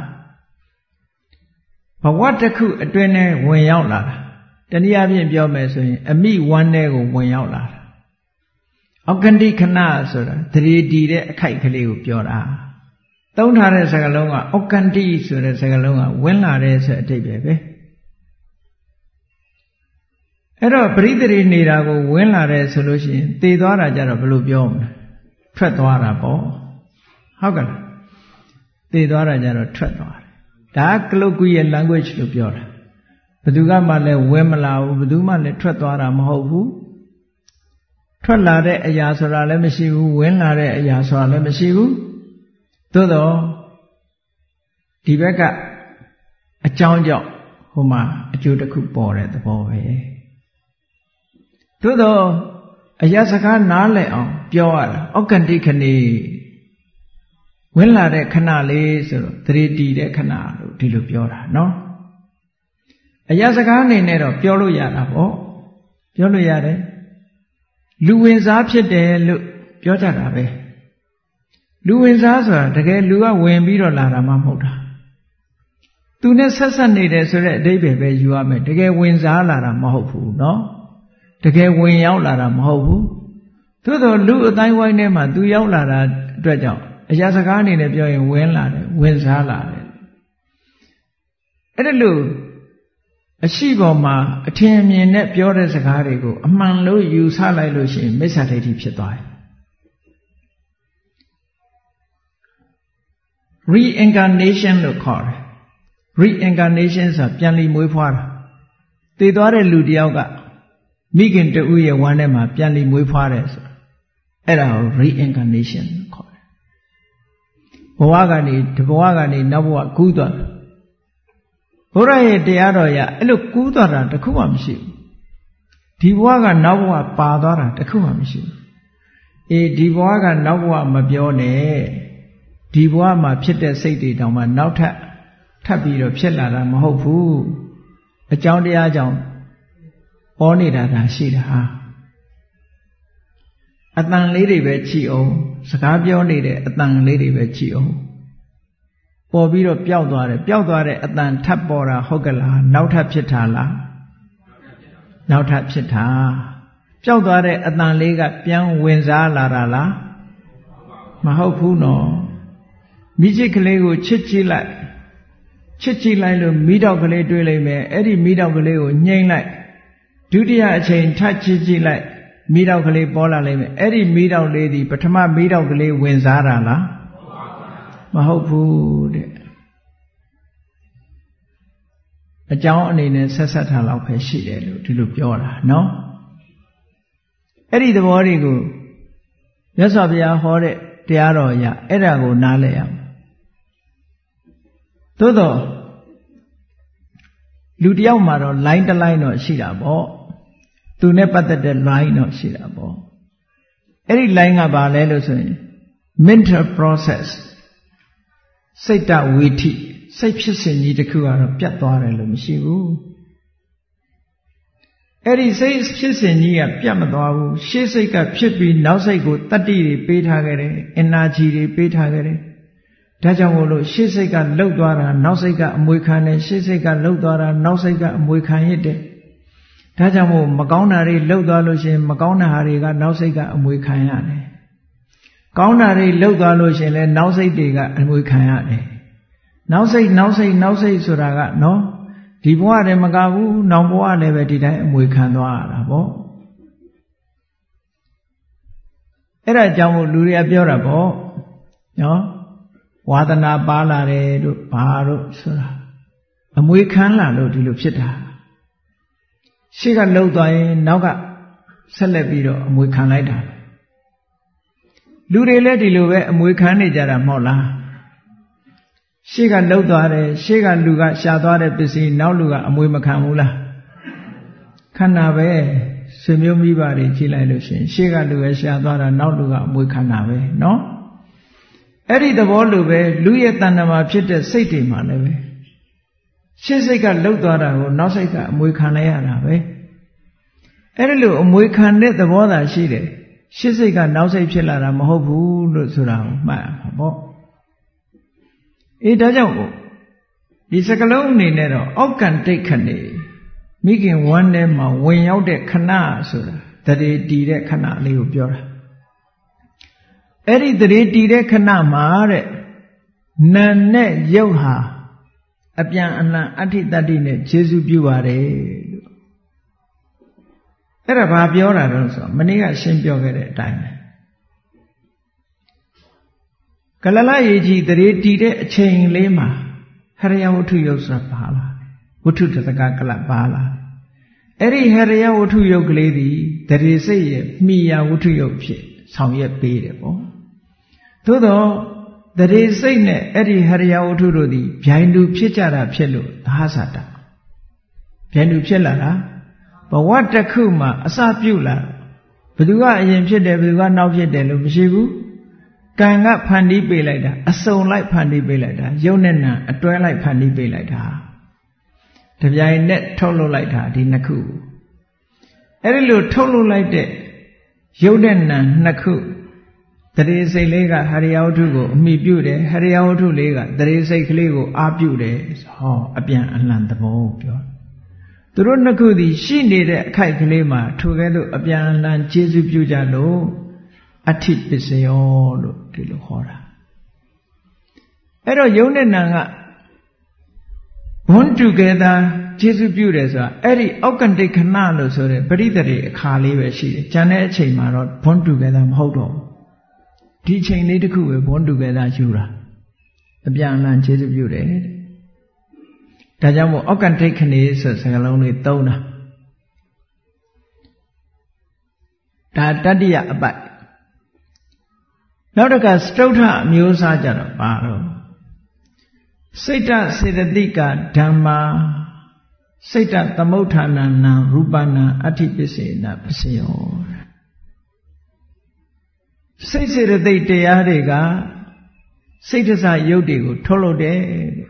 Speaker 1: ဘဝတစ်ခုအတွင်းနဲ့ဝင်ရောက်လာတာတနည်းအားဖြင့်ပြောမယ်ဆိုရင်အမိဝမ်းထဲကိုဝင်ရောက်လာတာအောက်ကန္တိခဏဆိုတာသတိတည်တဲ့အခိုက်ကလေးကိုပြောတာသုံးထားတဲ့စကားလုံးကအောက်ကန္တိဆိုတဲ့စကားလုံးကဝင်လာတဲ့ဆိုအဓိပ္ပာယ်ပဲအဲ့တော့ပရိသေရီနေတာကိုဝင်လာတဲ့ဆိုလို့ရှိရင်သေသွားတာကြတော့ဘယ်လိုပြောမလဲထွက်သွားတာပေါ့ဟုတ်ကဲ့သေသွားတာကြတော့ထွက်သွားတယ်ဒါကလုတ်ကူရဲ့ language လို့ပြောတာဘယ်သူကမှလည်းဝင်မလာဘူးဘယ်သူမှလည်းထွက်သွားတာမဟုတ်ဘူးထွက်လာတဲ့အရာဆိုတာလည်းမရှိဘူးဝင်လာတဲ့အရာဆိုတာလည်းမရှိဘူးသို့တော့ဒီဘက်ကအကြောင်းကြောင့်ဟိုမှာအကျိုးတစ်ခုပေါ်တဲ့သဘောပဲသို့တော့အရာစကားနားလည်အောင်ပြောရတာအောက်ကန္တိခဏီဝင်လာတဲ့ခဏလေးဆိုတော့သတိတည်တဲ့ခဏလို့ဒီလိုပြောတာနော်အရာစကားအနေနဲ့တော့ပြောလို့ရတာပေါ့ပြောလို့ရတယ်လူဝင်စားဖြစ်တယ်လို့ပြောကြတာပဲလူဝင်စားဆိုတာတကယ်လူကဝင်ပြီးတော့လာတာမှမဟုတ်တာသူနဲ့ဆက်ဆက်နေတယ်ဆိုတဲ့အဓိပ္ပာယ်ပဲယူရမယ်တကယ်ဝင်စားလာတာမဟုတ်ဘူးနော်တကယ်ဝင်ရောက်လာတာမဟုတ်ဘူးသို့တော်လူအတိုင်းဝိုင်းထဲမှာသူရောက်လာတာအတွက်ကြောင့်အရာစကားအနေနဲ့ပြောရင်ဝင်လာတယ်ဝင်စားလာတယ်အဲ့ဒါလို့အရှိပေါ်မှာအထင်အမြင်နဲ့ပြောတဲ့စကားတွေကိုအမှန်လို့ယူဆလိုက်လို့ရှိရင်မိစ္ဆာဒိဋ္ဌိဖြစ်သွားတယ် reincarnation လို့ခေါ်တယ် reincarnation ဆိုတာပြန်လီမွေးဖွားတာတည်သွားတဲ့လူတစ်ယောက်ကမိခင်တူရဲ့ဝမ်းထဲမှာပြန်လီမွေးဖွားတယ်ဆိုအဲ့ဒါကို reincarnation ခေါ်တယ်ဘဝကနေဒီဘဝကနေနောက်ဘဝကူးသွားတယ်ဘုရားရဲ့တရားတော်ရအဲ့လိုကူးသွားတာတခုမှမရှိဘူးဒီဘဝကနောက်ဘဝပါသွားတာတခုမှမရှိဘူးအေးဒီဘဝကနောက်ဘဝမပြောနဲ့ဒီဘဝမှာဖြစ်တဲ့စိတ်တွေတောင်မှနောက်ထပ်ပြီးတော့ဖြစ်လာတာမဟုတ်ဘူးအကြောင်းတရားကြောင့်ဩနေတာဒါရှိတာဟာအတန်လေးတွေပဲကြည့်အောင်စကားပြောနေတဲ့အတန်လေးတွေပဲကြည့်အောင်ပေါ်ပြီးတော့ပျောက်သွားတယ်ပျောက်သွားတဲ့အတန်ထပ်ပေါ်တာဟုတ်ကလားနောက်ထပ်ဖြစ်တာလားနောက်ထပ်ဖြစ်တာပျောက်သွားတဲ့အတန်လေးကပြန်ဝင်စားလာတာလားမဟုတ်ဘူးနော်မိချစ်ကလေးကိုချစ်ကြည့်လိုက်လို့မိတော့ကလေးတွေးလိုက်မယ်အဲ့ဒီမိတော့ကလေးကိုညှိမ့်လိုက်ဒုတိယအချိန်ထပ်ချစ်ကြည့်လိုက်မိတော့ကလေးပေါ်လာလိမ့်မယ်အဲ့ဒီမိတော့လေးဒီပထမမိတော့ကလေးဝင်စားတာလားမဟုတ်ဘူးတဲ့အကြောင်းအနေနဲ့ဆက်ဆက်ထားလောက်ပဲရှိတယ်လို့ဒီလိုပြောတာနော်အဲ့ဒီသဘောတွေကိုမြတ်စွာဘုရားဟောတဲ့တတရားတော်ရအဲ့ဒါကိုနားလည်ရမယ်သို့တော့လူတယောက်မှာတော့ line တစ် line တော့ရှိတာပေါ့သူနဲ့ပတ်သက်တဲ့ line တော့ရှိတာပေါ့အဲ့ဒီ line ကဘာလဲလို့ဆိုရင် mental process စိတ်တဝိထိစိတ်ဖြစ်စဉ်ကြီးတစ်ခုကတော့ပြတ်သွားတယ်လို့မရှိဘူးအဲ့ဒီစိတ်ဖြစ်စဉ်ကြီးကပြတ်မသွားဘူးရှေ့စိတ်ကဖြစ်ပြီးနောက်စိတ်ကိုတတ္တိတွေပေးထားခဲ့တယ် energy တွေပေးထားခဲ့တယ်ဒါကြောင့်မို့လို့ရှေ့စိတ်ကလှုပ်သွားတာနောက်စိတ်ကအမွေခံတယ်ရှေ့စိတ်ကလှုပ်သွားတာနောက်စိတ်ကအမွေခံရတဲ့ဒါကြောင့်မို့မကောင်းတာတွေလှုပ်သွားလို့ရှိရင်မကောင်းတာတွေကနောက်စိတ်ကအမွေခံရတယ်ကောင်းတာတွေလှုပ်သွားလို့ရှိရင်လည်းနောက်စိတ်တွေကအမွေခံရတယ်နောက်စိတ်ဆိုတာကနော်ဒီဘဝတည်းမကဘူးနောက်ဘဝလည်းပဲဒီတိုင်းအမွေခံသွားရတာပေါ့အဲ့ဒါကြောင့်မို့လူတွေကပြောတာပေါ့နော်ဝါသနာပါလာတယ်တို့ဘာတို့ဆိုတာအမွေခံလာလို့ဒီလိုဖြစ်တာရှေ့ကလှုပ်သွားရင်နောက်ကဆက်လက်ပြီးတော့အမွေခံလိုက်တာလူတွေလည်းဒီလိုပဲအမွေခံနေကြတာမဟုတ်လားရှေ့ကလှုပ်သွားတယ်ရှေ့ကလူကရှာသွားတဲ့ပစ္စည်းနောက်လူကအမွေမခံဘူးလားခန္ဓာပဲဆွေမျိုးမိဘတွေကြည့်လိုက်လို့ရှိရင်ရှေ့ကလူရဲ့ရှာသွားတာနောက်လူကအမွေခံတာပဲနော်အဲ့ဒီသဘောလိုပဲလူရဲ့တဏ္ဍာမှာဖြစ်တဲ့စိတ်တွေမှာလည်းပဲရှေ့စိတ်ကလှုပ်သွားတာကိုနောက်စိတ်ကအမွေခံလိုက်ရတာပဲအဲ့ဒီလိုအမွေခံတဲ့သဘောသာရှိတယ်ရှေ့စိတ်ကနောက်စိတ်ဖြစ်လာတာမဟုတ်ဘူးလို့ဆိုတာကိုမှတ်ရမှာပေါ့ဒါကြောင့်ဒီစကလုံးအနေနဲ့တော့အောက်ကံတိတ်ခဏနေမိခင်ဝမ်းထဲမှာဝင်ရောက်တဲ့ခဏဆိုတာတရေတီတဲ့ခဏလေးကိုပြောတာအဲ့ဒီတရေတီတဲ့ခဏမှာတဲ့နာနဲ့ရုပ်ဟာအပြန်အလှန်အဋ္ဌိတတ္တိနဲ့ခြေစုပြုပါတယ်လို့အဲ့ဒါဘာပြောတာလဲဆိုတော့မနေ့ကရှင်းပြောခဲ့တဲ့အတိုင်းပဲကလလရေကြီးတရေတီတဲ့အချိန်လေးမှာဟရယဝတ္ထုယုတ်ဆိုတာပါလာဝတ္ထုတသကကလပါလာအဲ့ဒီဟရယဝတ္ထုယုတ်ကလေးသည်တရေစိတ်ရဲ့မိယာဝတ္ထုယုတ်ဖြစ်ဆောင်ရွက်ပေးတယ်ပေါ့သို့တော့တရေစိတ်နဲ့အဲ့ဒီဟရယဝတ္ထုတို့သည်ဗျိုင်တူဖြစ်ကြတာဖြစ်လို့သဟဇာတဗျိုင်တူဖြစ်လာတာဘဝတစ်ခုမှာအစပြုလာဘယ်သူကအရင်ဖြစ်တယ်ဘယ်သူကနောက်ဖြစ်တယ်လို့မရှိဘူးကံကဖန်တီးပေးလိုက်တာအစုံလိုက်ဖန်တီးပေးလိုက်တာရုပ်နဲ့နာအတွဲလိုက်ဖန်တီးပေးလိုက်တာတပြိုင်နက်ထုတ်လုပ်လိုက်တာဒီနှစ်ခုအဲ့ဒီလိုထုတ်လုပ်လိုက်တဲ့ရုပ်နဲ့နာနှစ်ခုတရေစိတ်လေးကဟရိယဝတ္ထုကိုအမိပြုတယ်ဟရိယဝတ္ထုလေးကတရေစိတ်ကလေးကိုအာပြုတယ်ဟောအပြန်အလှန်သဘောပြောသူတို့နှစ်ခုသည်ရှိနေတဲ့အခိုက်ကလေးမှာထိုကဲ့သို့အပြန်အလှန်ကျေစုပြုကြလို့အဋ္ဌိပစ္စယောလို့ဒီလိုခေါ်တာအဲ့တော့ယုံနဲ့နာကbond together ကျေစုပြုတယ်ဆိုတာအဲ့ဒီအောက်ကတိတ်ခဏလို့ဆိုတဲ့ပရိသေတွေအခါလေးပဲရှိတယ်။ကျန်တဲ့အချိန်မှာတော့ bond together မဟုတ်တော့ဘူး။ဒီအချိန်လေးတစ်ခုပဲ bond together ယူတာအပြန်အလှန်ကျေစုပြုတယ်တဲ့။ဒါကြောင့်မို့အောက်ကတိတ်ခဏဆိုစကားလုံးလေးသုံးတာဒါတတ္တိယအပိုက်နောက်တစ်ခါစတုထအမျိုးအစားကြတော့ပါတော့စိတ်တစေတသိကဓမ္မာစိတ်တသမုဋ္ဌာနနံရူပနာအဋ္ဌိပစ္စေနပစ္စယောစိတ်စေတသိက်တရားတွေကစိတ်တစရုပ်တွေကိုထုတ်လုပ်တယ်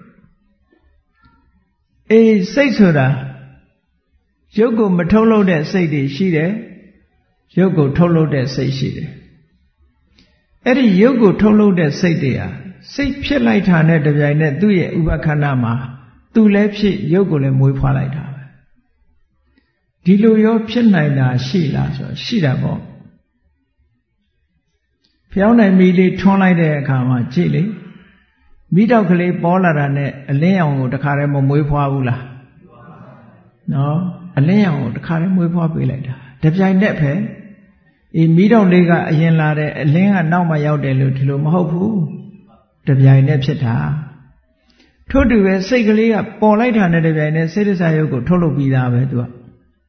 Speaker 1: စိတ်ဆိုတာရုပ်ကိုမထုတ်လုပ်တဲ့စိတ်တွေရှိတယ်ရုပ်ကိုထုတ်လုပ်တဲ့စိတ်ရှိတယ်အဲ့ဒီရုပ်ကိုထုတ်လုပ်တဲ့စိတ်တွေဟာစိတ်ဖြစ်လိုက်တာနဲ့တပြိုင်နက်သူ့ရဲ့ဥပခန္ဓမှာသူလည်းဖြစ်ရုပ်ကိုလည်းမွေးဖွားလိုက်တာပဲဒီလိုရောဖြစ်နိုင်တာရှိလားဆိုရှိတာပေါ့ဖျောင်းနိုင်မီလေးထွန်းလိုက်တဲ့အခါမှာကြည့်လေမိတော့ကလေးပေါ်လာတာနဲ့အလင်းရောင်ကိုတခါတည်းမမွေးဖွားဘူးလားနော်အလင်းရောင်ကိုတခါတည်းမွေးဖွားပေးလိုက်တာတပြိုင်နက်ပဲမိတော့လေးကအရင်လာတဲ့အလင်းကနောက်မှရောက်တယ်လို့ဒီလိုမဟုတ်ဘူးတပြိုင်နက်ဖြစ်တာထို့တူပဲစိတ်ကလေးကပေါ်လိုက်တာနဲ့တပြိုင်နက်စေတစာယုတ်ကိုထုတ်လုပ်ပြီးသားပဲ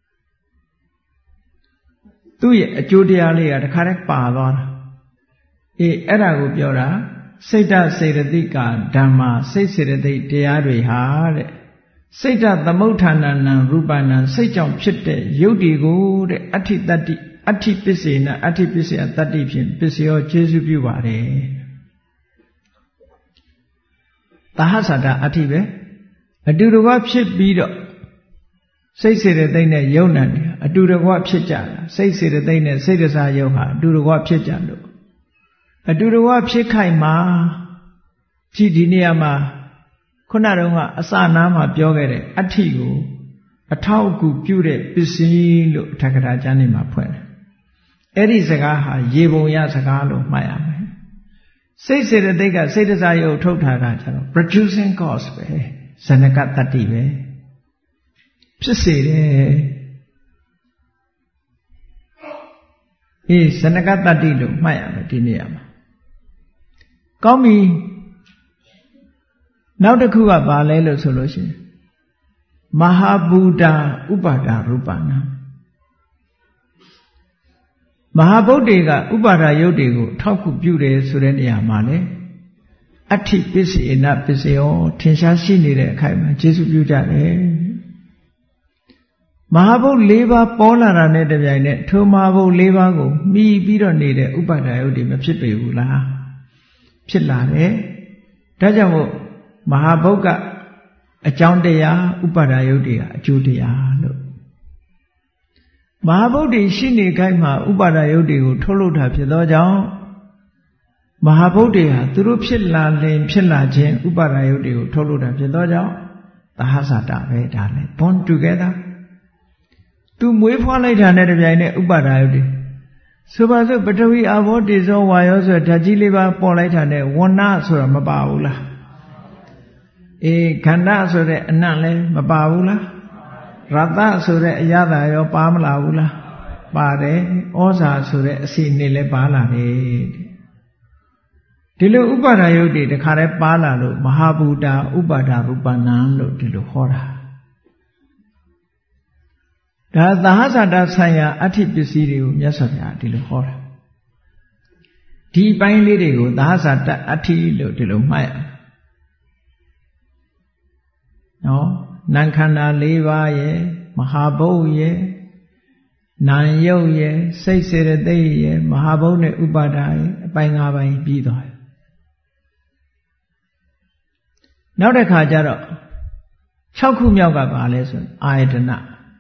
Speaker 1: သူ့ရဲ့အကျိုးတရားလေးကတခါတည်းပါသွားတာအဲ့ဒါကိုပြောတာစိတ်ဓာတ်စေတသိကဓမ္မစိတ်စေတသိက်တရားတွေဟာတဲ့စိတ်ဓာတ်သမုဋ္ဌာဏနံရူပနံစိတ်ကြောင့်ဖြစ်တဲ့ယုတ်ဒီကိုတဲ့အဋ္ဌိတတ္တိအဋ္ဌိပစ္စေနအဋ္ဌိပစ္စယတတ္တိဖြင့်ပစ္စယောကျေစုပြုပါတယ်သဟဇာတအဋ္ဌိပဲအတူတကွဖြစ်ပြီးတော့စိတ်စေတသိက်နဲ့ယုတ်နံတွေအတူတကွဖြစ်ကြတာစိတ်စေတသိက်နဲ့စိတ်တစားယုတ်ဟာအတူတကွဖြစ်ကြလို့အတူတကွဖြစ်ခိုက်မှာကြည့်ဒီနေရာမှာခုနတုန်းကအစနာမှာပြောခဲ့တဲ့အဋ္ဌိကိုအထောက်အကူပြုတဲ့ပစ္စည်းလို့ထက္ကရာကျမ်းနေမှာဖွင့်တယ်အဲ့ဒီစကားဟာရေပုံရစကားလို့မှတ်ရမယ်စိတ်စေတသိက်ကစိတ်တစားယုတ်ထုတ်ထားတာကျတော့ producing cause ပဲဇနကတတ္တိပဲဖြစ်စေတယ်ဇနကတတ္တိလို့မှတ်ရမယ်ဒီနေရာမှာကောင်းပြီနောက်တစ်ခုကဘာလဲလို့ဆိုလို့ရှိရင်မဟာဘူတာဥပါဒရူပနာမဟာဗုဒ္ဓေကဥပါဒယုတ်တွေကိုထောက်ခုပြုတယ်ဆိုတဲ့နေရာမှာလေအဋ္ဌိပစ္စေနပစ္စယောထင်ရှားရှိနေတဲ့အခိုက်မှာကျေစုပြုကြတယ်မဟာဗုဒ္ဓ၄ပါးပေါ်လာတာနဲ့တပြိုင်နက်ထိုမဟာဗုဒ္ဓ၄ပါးကိုမှီပြီးတော့နေတဲ့ဥပါဒယုတ်တွေမဖြစ်ပေဘူးလားဖြစ်လာတယ်ဒါကြောင့်မို့မဟာဗုဒ္ဓကအကြောင်းတရားဥပါဒယုတ်တွေကအကျိုးတရားလို့မဟာဗုဒ္ဓရှိနေခိုင်းမှာဥပါဒယုတ်တွေကိုထုတ်လုပ်တာဖြစ်သောကြောင့်မဟာဗုဒ္ဓဟာသူတို့ဖြစ်လာလင်ဖြစ်လာခြင်းဥပါဒယုတ်တွေကိုထုတ်လုပ်တာဖြစ်သောကြောင့်သဟဇာတပဲဒါလည်း born together သူမွေးဖွားလိုက်တာနဲ့တပြိုင်နက်ဥပါဒယုတ်တွေဆိုပါစို့ပထဝီအာဘောတေဇောဝါယောဆိုဓာတ်ကြီးလေးပါပေါ်လိုက်တာနဲ့ဝဏ္ဏဆိုတာမပါဘူးလားခန္ဓာဆိုတဲ့အနတ်လည်းမပါဘူးလားရတ္တဆိုတဲ့အရသာရောပါမလာဘူးလားပါတယ်ဩဇာဆိုတဲ့အစီနေလည်းပါလာတယ်ဒီလိုဥပါဒယုတ်တွေတခါတည်းပါလာလို့မဟာဘူတာဥပါဒရူပနံလို့ဒီလိုဟောတာဒါသဟဇာတဆိုင်ရာအဋ္ဌိပစ္စည်းတွေကိုမြတ်စွာဘုရားဒီလိုဟောတာဒီပိုင်းလေးတွေကိုသဟဇာတအဋ္ဌိလို့ဒီလိုမှတ်ရနော်နာခန္ဓာ၄ပါးရဲ့မဟာဘုတ်ရဲ့နာယုတ်ရဲ့စိတ်စေတသိက်ရဲ့မဟာဘုတ်နဲ့ဥပါဒာရဲ့အပိုင်း၅ပိုင်းပြီးသွားတယ်နောက်တစ်ခါကျတော့6ခုမြောက်ကဘာလဲဆိုအာယတန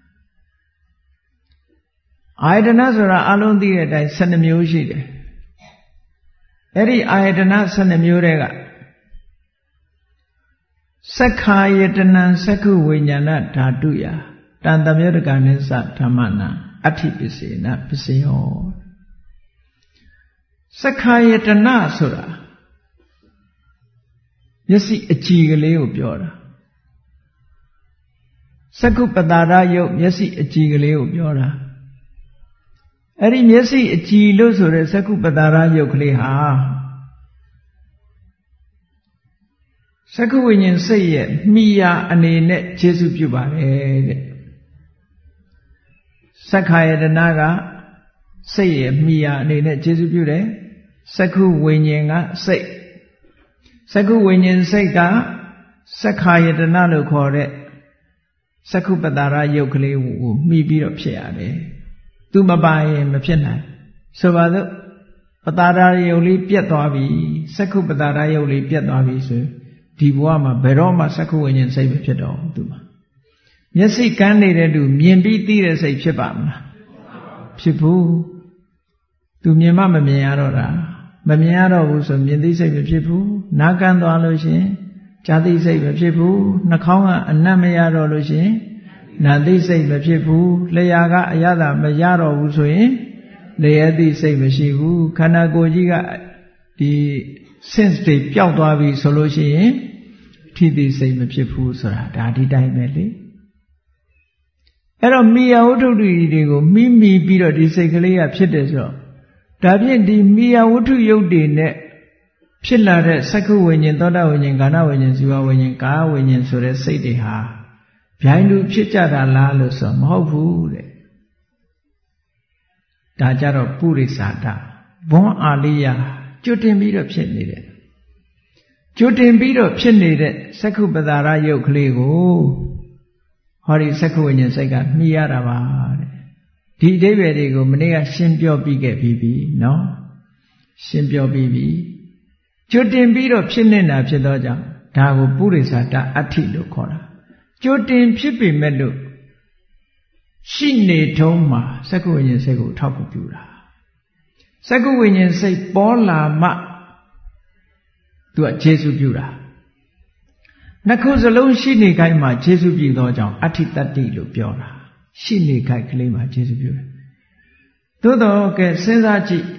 Speaker 1: အာယတနဆိုတာအလုံးသိတဲ့အတိုင်း12မျိုးရှိတယ်အဲ့ဒီအာယတန12မျိုးတွေကသက္ခာယတနံသက္ခုဝိညာဏဓာတုယတန်တမြတ်ကနိစ္စဓမ္မနာအဋ္ဌိပစ္စေနပစ္စယောသက္ခာယတနဆိုတာမျက်စိအကြည်ကလေးကိုပြောတာသက္ခုပတာရယုတ်မျက်စိအကြည်ကလေးကိုပြောတာအဲ့ဒီမျက်စိအကြည်လို့ဆိုတဲ့သက္ခုပတာရယုတ်ကလေးဟာသက္ခဝိညာဉ်စိတ်ရဲ့မိယာအနေနဲ့ကျေစုပြုပါတယ်တဲ့သက္ခာယတနာကစိတ်ရဲ့မိယာအနေနဲ့ကျေစုပြုတယ်သက္ခဝိညာဉ်ကစိတ်သက္ခဝိညာဉ်စိတ်ကသက္ခာယတနာလို့ခေါ်တဲ့သက္ခုပတာရယုတ်ကလေးကိုမှီပြီးတော့ဖြစ်ရတယ်သူမပါရင်မဖြစ်နိုင်ဆိုပါစို့ပတာရယုတ်လေးပြတ်သွားပြီသက္ခုပတာရယုတ်လေးပြတ်သွားပြီဆိုဒီဘဝမှာဘယ်တော့မှသက္ခဝိညာဉ်စိတ်မဖြစ်တော့ဘူးသူမှာမျက်စိကန်းနေတဲ့သူမြင်ပြီးသိတဲ့စိတ်ဖြစ်ပါမလားဖြစ်ဘူးသူမြင်မှမမြင်ရတော့တာမမြင်ရတော့ဘူးဆိုမြင်သိစိတ်မဖြစ်ဘူးနားကန်းသွားလို့ရှင်ကြားသိစိတ်မဖြစ်ဘူးနှာခေါင်းကအနတ်မရတော့လို့ရှင်နာသိစိတ်မဖြစ်ဘူးလျှာကအရသာမရတော့ဘူးဆိုရင်လျှာသိစိတ်မရှိဘူးခန္ဓာကိုယ်ကြီးကဒီ sense တွေပျောက်သွားပြီဆိုလို့ရှိရင်ထိသိစိတ်မဖြစ်ဘူးဆိုတာဒါဒီတိုင်းပဲလေအဲ့တော့မိယာဝတ္ထုတွေကိုမိပြီးတော့ဒီစိတ်ကလေးကဖြစ်တယ်ဆိုတော့ဒါဖြင့်ဒီမိယာဝတ္ထုယုတ်တွေနဲ့ဖြစ်လာတဲ့သက္ခဝိညာဉ်သောတာဝိညာဉ်ကာဏဝိညာဉ်ဇီဝဝိညာဉ်ကာဝိညာဉ်ဆိုတဲ့စိတ်တွေဟာဗျိုင်းလူဖြစ်ကြတာလားလို့ဆိုမဟုတ်ဘူးတဲ့ဒါကြတော့ပုရိသတာဘွန်အာလိယကျွတ်တင်ပြီးတော့ဖြစ်နေတဲ့ကျွတ်တင်ပြီးတော့ဖြစ်နေတဲ့စက္ခုပတာရယုတ်ကလေးကိုဟောဒီစက္ခုဝိညာဉ်စိတ်ကမှီရတာပါတဲ့ဒီအဓိပ္ပာယ်တွေကိုမနေ့ကရှင်းပြောပြီးခဲ့ပြီးပြီနော်ရှင်းပြောပြီးပြီကျွတ်တင်ပြီးတော့ဖြစ်နေတာဖြစ်သောကြောင့်ဒါကိုပုရိသတာအဋ္ဌိလို့ခေါ်တာကျွတ်တင်ဖြစ်ပေမဲ့လို့ရှိနေထုံးမှာစက္ခုဝိညာဉ်စိတ်ကိုထောက်ကူပြုတာစက္ခုဝိညာဉ်စိတ်ပေါ်လာမှသူကခြေဆုပြုတာနှစ်ခုစလုံးရှိနေခိုင်းမှာခြေဆုပြုသောကြောင့်အဋ္ဌိတတ္တိလို့ပြောတာရှိနေခိုင်းကလေးမှာခြေဆုပြုတယ်သို့တော့ကဲစဉ်းစားကြည့်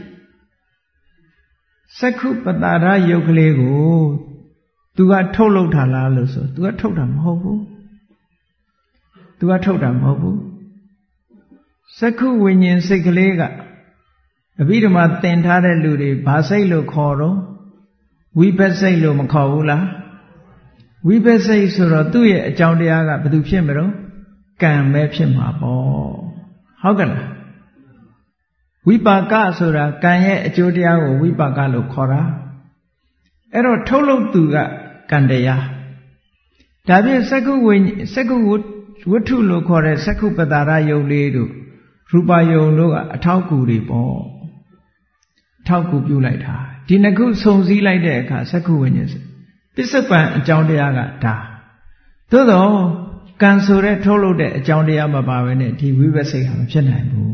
Speaker 1: စက္ခုပတာရယုတ်ကလေးကိုသူကထုတ်လုပ်တာလားလို့ဆိုသူကထုတ်တာမဟုတ်ဘူးသူကထုတ်တာမဟုတ်ဘူးစက္ခုဝိညာဉ်စိတ်ကလေးကအဘိဓမ္မာသင်ထားတဲ့လူတွေဘာစိတ်လို့ခေါ်တော့ဝိပဿစိတ်လို့မခေါ်ဘူးလားဝိပဿစိတ်ဆိုတော့သူ့ရဲ့အကြောင်းတရားကဘာလို့ဖြစ်မလို့ကံပဲဖြစ်မှာပေါ့ဟုတ်ကလားဝိပါကဆိုတာကံရဲ့အကျိုးတရားကိုဝိပါကလို့ခေါ်တာအဲ့တော့ထုတ်လုပ်သူကကံတရားဒါဖြင့်စက္ခုဝတ္ထုလို့ခေါ်တဲ့စက္ခုပတာရယုတ်လေးတို့ရူပယုံတို့ကအထောက်ကူတွေပေါ့အထောက်ကူပြုလိုက်တာဒီနှစ်ခုစုံစည်းလိုက်တဲ့အခါစက္ခုဝိညာဉ်ပစ္စုပန်အကြောင်းတရားကဒါသို့တော့ကံဆိုတဲ့ထုတ်လုပ်တဲ့အကြောင်းတရားမပါဘဲနဲ့ဒီဝိပဿစိတ်ဟာမဖြစ်နိုင်ဘူး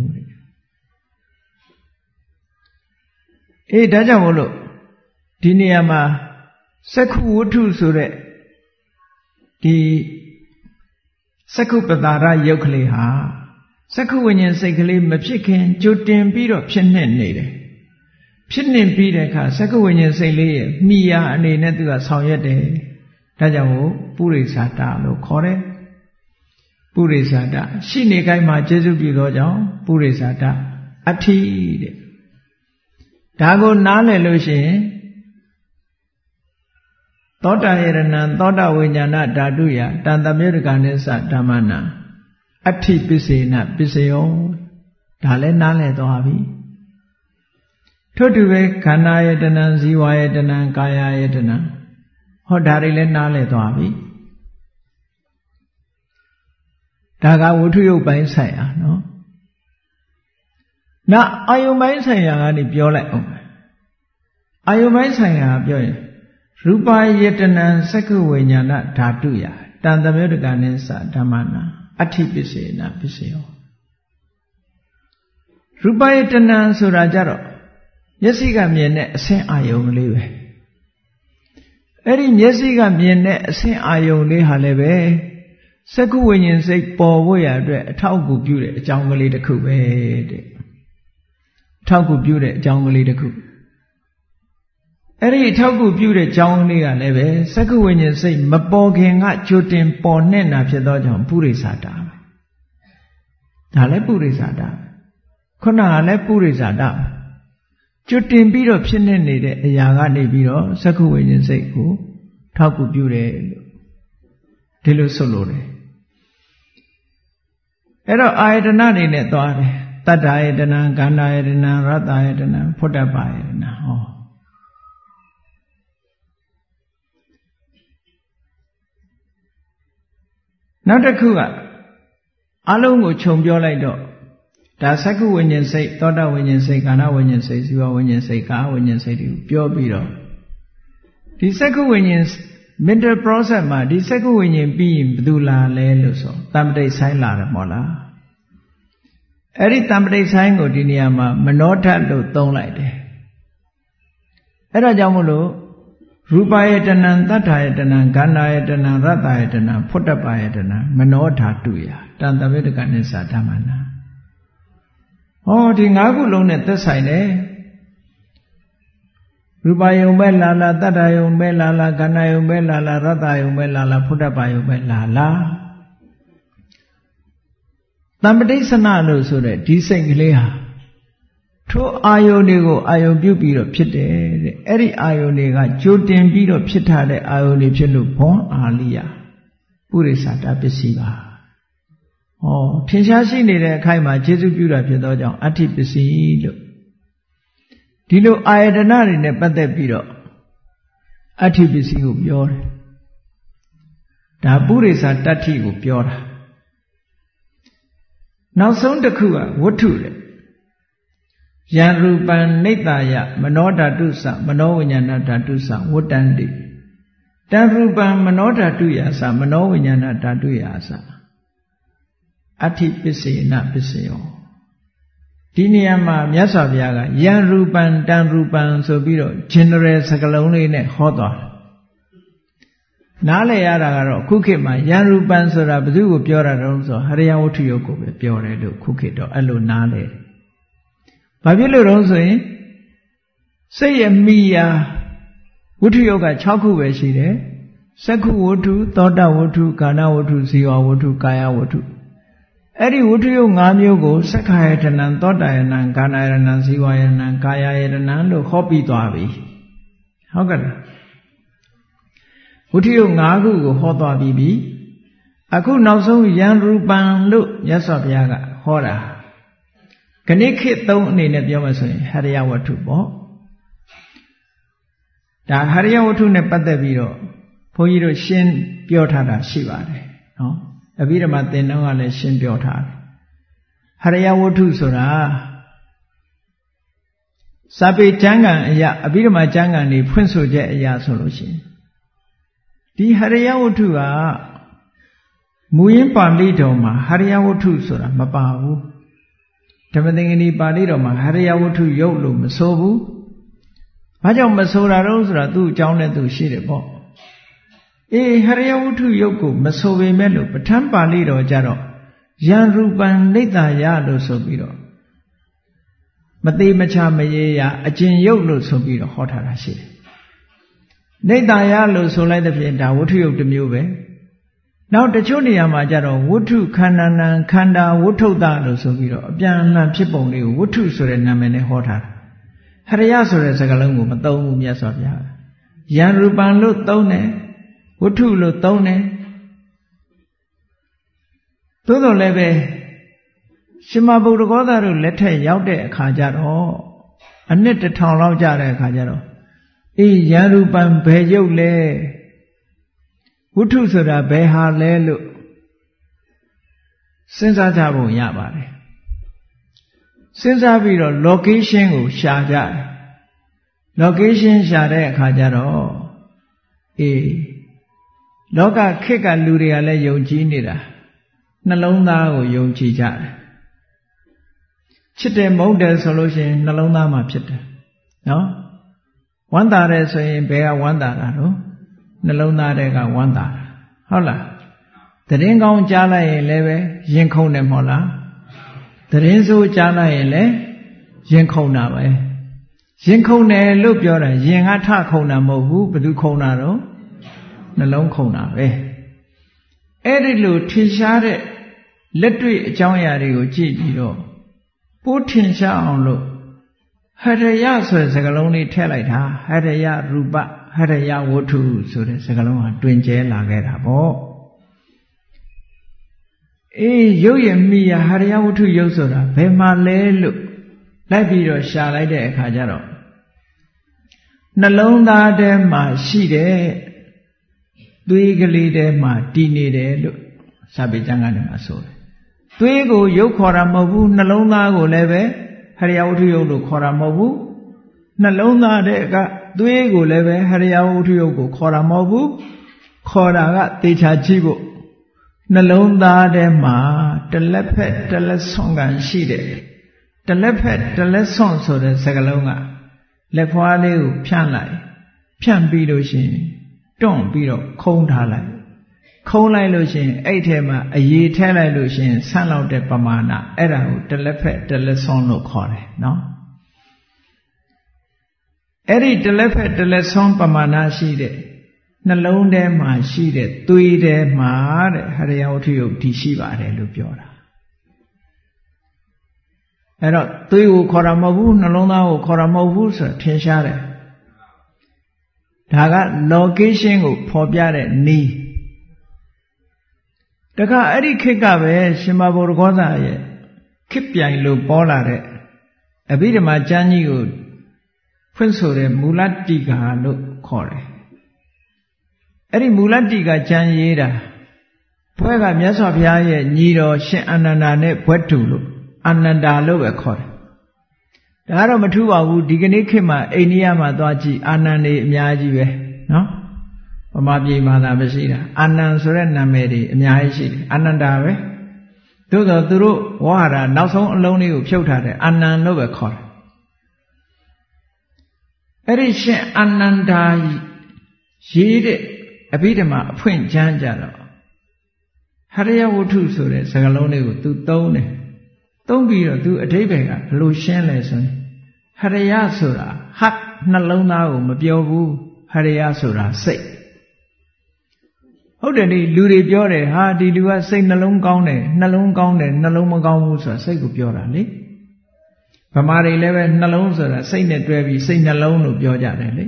Speaker 1: တဲ့ဒါကြောင့်မို့လို့ဒီနေရာမှာစက္ခုဝတ္ထုဆိုတဲ့ဒီစက္ခုပတာရယုတ်ကလေးဟာစက္ခုဝိညာဉ်စိတ်ကလေးမဖြစ်ခင်ကြိုတင်ပြီးတော့ဖြစ်နေတယ်ဖြစ်နေပြီးတဲ့အခါစက္ခုဝိညာဉ်စိတ်လေးရဲ့မှီယာအနေနဲ့သူကဆောင်ရွက်တယ်ဒါကြောင့်မို့ပုရိသတာလို့ခေါ်တယ်ပုရိသတာရှိနေခိုင်းမှာကျေစုပြုသောကြောင့်ပုရိသတာအဋ္ဌိတဲ့ဒါကိုနားလည်လို့ရှိရင်သောတာယရဏံသောတာဝိညာဏဓာတုယတန်တမြုတ္တကနိစ္စဓမ္မနာအဋ္ဌိပစ္စေနပစ္စယောဒါလည်းနားလည်သွားပြီထို့တူပဲခန္ဓာယတနံဇီဝယတနံကာယယတနံဟောဒါတွေလည်းနားလည်သွားပြီဒါကဝတ္ထုယုတ်ပိုင်းဆိုင်ရာနော်နောက်အာယုံပိုင်းဆိုင်ရာကနေပြောလိုက်အောင်အာယုံပိုင်းဆိုင်ရာပြောရင်ရူပယတနံစက္ခုဝိညာဏဓာတုယတန်တမြုတ္တကနိစ္စဓမ္မနာအဋ္ဌိပစ္စေနပစ္စယောရူပယတနံဆိုတာကြတော့မျက်စိကမြင်တဲ့အဆင်းအာယုံလေးပဲအဲ့ဒီမျက်စိကမြင်တဲ့အဆင်းအာယုံလေးဟာလည်းပဲစက္ခုဝိညာဉ်စိတ်ပေါ်ဖို့ရအတွက်အထောက်အကူပြုတဲ့အကြောင်းကလေးတစ်ခုပဲတဲ့အထောက်အကူပြုတဲ့အကြောင်းကလေးတစ်ခုအဲ့ဒီအထောက်အကူပြုတဲ့အကြောင်းလေးကလည်းပဲစက္ခုဝိညာဉ်စိတ်မပေါ်ခင်ကကြိုတင်ပေါ်နေတာဖြစ်သောကြောင့်ပုရိသတာပဲဒါလည်းပုရိသတာခုနကလည်းပုရိသတာကျွတ်တင်ပြီးတော့ဖြစ်နေနေတဲ့အရာကနေပြီးတော့စက္ခုဝိညာဉ်စိတ်ကိုထောက်ကူပြုတယ်လို့ဒီလိုဆိုလို့တယ်အဲ့တော့အာယတနာနေနဲ့သွားတယ်တတ္တအာယတနာကန္နာယတနာရတ္တအာယတနာဖုတ္တပအာယတနာဟောနောက်တစ်ခုကအလုံးကိုခြုံပြောလိုက်တော့ဒါစက္ခုဝိညာဉ်စိတ်သောတာဝိညာဉ်စိတ်ကာဏဝိညာဉ်စိတ်ဇီဝဝိညာဉ်စိတ်ကာဝိညာဉ်စိတ်တွေကိုပြောပြီးတော့ဒီစက္ခုဝိညာဉ် mental process မှာဒီစက္ခုဝိညာဉ်ပြီးရင်ဘယ်သူလာလဲလို့ဆိုတမ္ပတိဆိုင်လာတယ်မို့လားအဲ့ဒီတမ္ပတိဆိုင်ကိုဒီနေရာမှာမနောထလို့သုံးလိုက်တယ်အဲ့ဒါကြောင့်မို့လို့ရူပယတနံတတ္ထာယတနံခန္ဓာယတနံရတ္တယတနံဖုတ္တပယတနံမနောဓာတုယတန်တဝိတကနိစ္စဓမ္မနာဟောဒီ၅ခုလုံးနဲ့သက်ဆိုင်တယ်ရူပယုံပဲလာလာတတ္တယုံပဲလာလာခန္ဓာယုံပဲလာလာရတ္တယုံပဲလာလာဖုတ္တပယုံပဲလာလာတမ္ပတိစနလို့ဆိုတဲ့ဒီစိတ်ကလေးဟာထိုအာယုန်တွေကိုအာယုန်ပြုပြီးတော့ဖြစ်တယ်တဲ့အဲ့ဒီအာယုန်တွေကကြိုတင်ပြီးတော့ဖြစ်ထားတဲ့အာယုန်တွေဖြစ်လို့ဘွန်အာလိယပုရိသတာပစ္စည်းပါဟောထင်ရှားရှိနေတဲ့အခိုက်မှာခြေစုပြုတာဖြစ်သောကြောင့်အဋ္ဌိပစ္စည်းလို့ဒီလိုအာယတနာတွေနဲ့ပတ်သက်ပြီးတော့အဋ္ဌိပစ္စည်းကိုပြောတယ်ဒါပုရိသတတ္ထိကိုပြောတာနောက်ဆုံးတစ်ခုကဝတ္ထုလေယံရူပံနိတ္တယမနောဓာတုသမနောဝိညာဏဓာတုသဝတ္တန္တိတံရူပံမနောဓာတုယသမနောဝိညာဏဓာတုယအဋ္ဌိပစ္စေနပစ္စယောဒီနေရာမှာမြတ်စွာဘုရားကယံရူပံတံရူပံဆိုပြီးတော့ general စကားလုံးလေးနဲ့ဟောသွားတယ်နားလည်ရတာကတော့ခုခေတ်မှာယံရူပံဆိုတာဘယ်သူကိုပြောတာတုံးဆိုဟရိယဝတ္ထုယုတ်ကိုပဲပြောတယ်လို့ခုခေတ်တော့အဲ့လိုနားလည်ဘာဖြစ်လို့တုံးဆိုရင်စိတ်ရမိယာဝတ္ထုယုတ်က6ခုပဲရှိတယ်စက္ခုဝတ္ထုသောတဝတ္ထုကာဏဝတ္ထုဇီဝဝတ္ထုကာယဝတ္ထုအဲ့ဒီဝတ္ထုယုတ်5မျိုးကိုစက္ခာယတနံသောတယနံကာဏယတနံဇီဝယတနံကာယယတနံလို့ဟောပြီးသွားပြီဟုတ်ကဲ့ဝတ္ထုယုတ်5ခုကိုဟောသွားပြီးပြီအခုနောက်ဆုံးယံရူပံလို့မြတ်စွာဘုရားကဟောတာခဏခေတ်3အနေနဲ့ပြောမှဆိုရင်ဟရိယဝတ္ထုပေါ့ဒါဟရိယဝတ္ထုနဲ့ပတ်သက်ပြီးတော့ဘုန်းကြီးတို့ရှင်းပြောထားတာရှိပါတယ်နော်အဘိဓမ္မာသင်တော့ကလည်းရှင်းပြောထားတယ်ဟရိယဝတ္ထုဆိုတာစာပေကျမ်းဂန်အရာအဘိဓမ္မာကျမ်းဂန်တွေဖွင့်ဆိုချက်အရာဆိုလို့ရှိရင်ဒီဟရိယဝတ္ထုကမူရင်းပါဠိတော်မှာဟရိယဝတ္ထုဆိုတာမပါဘူးဓမ္မသင်္ကနီပါဠိတော်မှာဟရိယဝတ္ထုယုတ်လို့မဆိုဘူးဘာကြောင့်မဆိုတာတော့ဆိုတာသူ့အကြောင်းနဲ့သူရှိတယ်ပေါ့အေးဟရိယဝတ္ထုယုတ်ကိုမဆိုပေမဲ့လို့ပဋ္ဌာန်းပါဠိတော်ကြတော့ယံရူပံနိတ္တယလို့ဆိုပြီးတော့မသေးမချမရေရအကျဉ်ယုတ်လို့ဆိုပြီးတော့ဟောထားတာရှိတယ်နိတ္တယလို့ဆိုလိုက်တဲ့ဖြင့်ဒါဝတ္ထုယုတ်တစ်မျိုးပဲနောက်တချို့နေရာမှာကြတော့ဝတ္ထုခန္ဓာနံခန္ဓာဝတ္ထုတလို့ဆိုပြီးတော့အပြန်အလှန်ဖြစ်ပုံလေးကိုဝတ္ထုဆိုတဲ့နာမည်နဲ့ဟောထားတာဟရိယဆိုတဲ့စကားလုံးကိုမသုံးဘူးမြတ်စွာဘုရားယံရူပံလို့သုံးတယ်ဝတ္ထုလို့သုံးတယ်သို့တော်လည်းပဲရှင်မဗုဒ္ဓဂေါသတို့လက်ထက်ရောက်တဲ့အခါကျတော့အနှစ်1000လောက်ကြာတဲ့အခါကျတော့အေးယံရူပံဘယ်ရုပ်လဲဝတ္ထုဆိုတာဘယ်ဟာလဲလို့စဉ်းစားကြဖို့ရပါတယ်စဉ်းစားပြီးတော့ location ကိုရှာကြတယ် location ရှာတဲ့အခါကျတော့အေးလောကခေတ်ကလူတွေကလည်းယုံကြည်နေတာနှလုံးသားကိုယုံကြည်ကြတယ်ချစ်တယ်မုန်းတယ်ဆိုလို့ရှိရင်နှလုံးသားမှာဖြစ်တယ်နော်ဝမ်းသာတယ်ဆိုရင်ဘယ်ကဝမ်းသာတာတော့နှလုံးသားထဲကဝမ်းသာတာဟုတ်လားသတင်းကောင်းကြားလိုက်ရင်လည်းပဲရင်ခုန်တယ်မဟုတ်လားသတင်းဆိုးကြားလိုက်ရင်လည်းရင်ခုန်တာပဲရင်ခုန်တယ်လို့ပြောတာရင်ကထခုန်တာမဟုတ်ဘူးဘယ်သူခုန်တာတော့နှလုံးခုန်တာပဲအဲ့ဒီလိုထင်ရှားတဲ့လက်တွေ့အကြောင်းအရာတွေကိုကြည့်ပြီးတော့ပိုးထင်ရှားအောင်လို့ဟရိယဆိုတဲ့စကားလုံးလေးထည့်လိုက်တာဟရိယရူပဟရိယဝတ္ထုဆိုတဲ့စကားလုံးဟာတွင်ကျဲလာခဲ့တာပေါ့အေးရုပ်ရမိယဟရိယဝတ္ထုရုပ်ဆိုတာဘယ်မှာလဲလို့လိုက်ပြီးတော့ရှာလိုက်တဲ့အခါကျတော့နှလုံးသားထဲမှာရှိတဲ့သွေးကလေးထဲမှာတည်နေတယ်လို့စာပေကျမ်းကနေမှာဆိုတယ်သွေးကိုရုပ်ခေါ်တာမဟုတ်ဘူးနှလုံးသားကိုလည်းပဲဟရိယဝတ္ထုယုတ်လို့ခေါ်တာမဟုတ်ဘူးနှလုံးသားတဲ့ကသွေးကိုလည်းပဲဟရိယဝတ္ထုယုတ်ကိုခေါ်တာမဟုတ်ဘူးခေါ်တာကသေချာကြည့်ဖို့နှလုံးသားထဲမှာတလက်ဖက်တလက်ဆွန်ကန်ရှိတယ်တလက်ဖက်တလက်ဆွန်ဆိုတဲ့စကားလုံးကလက်ဖွားလေးကိုဖြန့်လိုက်ဖြန့်ပြီးလို့ရှိရင်တွန့်ပြီးတော့ခုံးထားလိုက်ခုံးလိုက်လို့ရှိရင်အဲ့ထဲမှာအရေထဲလိုက်လို့ရှိရင်ဆန့်လောက်တဲ့ပမာဏအဲ့ဒါကိုတလက်ဖက်တလက်ဆွန်လို့ခေါ်တယ်နော်အဲ့ဒီတလက်ဖက်တလက်ဆွန်ပမာဏရှိတဲ့နှလုံးထဲမှာရှိတဲ့သွေးထဲမှာတဲ့ဟရိယဝတ္ထုယုတ်ဒီရှိပါတယ်လို့ပြောတာအဲ့တော့သွေးကိုခေါ်တာမဟုတ်ဘူးနှလုံးသားကိုခေါ်တာမဟုတ်ဘူးဆိုတော့ထင်ရှားတယ်ဒါက location ကိုဖော်ပြတဲ့နည်းတခါအဲ့ဒီခေတ်ကပဲရှင်မဗုဒ္ဓဂေါသရဲ့ခေတ်ပြိုင်လို့ပေါ်လာတဲ့အဘိဓမ္မာကျမ်းကြီးကိုဖွင့်ဆိုတဲ့မူလတိကာလို့ခေါ်တယ်အဲ့ဒီမူလတိကာကျမ်းရေးတာဘွဲကမြတ်စွာဘုရားရဲ့ညီတော်ရှင်အာနန္ဒာနဲ့ဘွဲတူလို့အာနန္ဒာလို့ပဲခေါ်တယ်ဒါကတော့မထူးပါဘူးဒီကနေ့ခေတ်မှာအိန္ဒိယမှာသွားကြည့်အာနန္ဒေအများကြီးပဲနော်ဗမာပြည်မှာသာမရှိတာအာနန္ဒဆိုတဲ့နာမည်တွေအများကြီးရှိတယ်အာနန္ဒာပဲသို့သောသူတို့ဝါဟာရနောက်ဆုံးအလုံးလေးကိုဖြုတ်ထားတယ်အာနန္ဒလို့ပဲခေါ်တယ်အဲ့ဒီရှင်အာနန္ဒာရေးတဲ့အဘိဓမ္မာအဖွင့်ကျမ်းကြတော့ဟရိယဝတ္ထုဆိုတဲ့စကားလုံးလေးကိုသူသုံးတယ်သုံးပြီးတော့သူအဓိပ္ပာယ်ကဘယ်လိုရှင်းလဲဆိုရင်ဟရိယဆိုတာဟတ်နှလုံးသားကိုမပြောဘူးဟရိယဆိုတာစိတ်ဟုတ်တယ်ဒီလူတွေပြောတယ်ဟာဒီလူကစိတ်နှလုံးကောင်းတယ်နှလုံးကောင်းတယ်နှလုံးမကောင်းဘူးဆိုတာစိတ်ကိုပြောတာလေဗမာတွေလည်းပဲနှလုံးဆိုတာစိတ်နဲ့တွဲပြီးစိတ်နှလုံးလို့ပြောကြတယ်လေ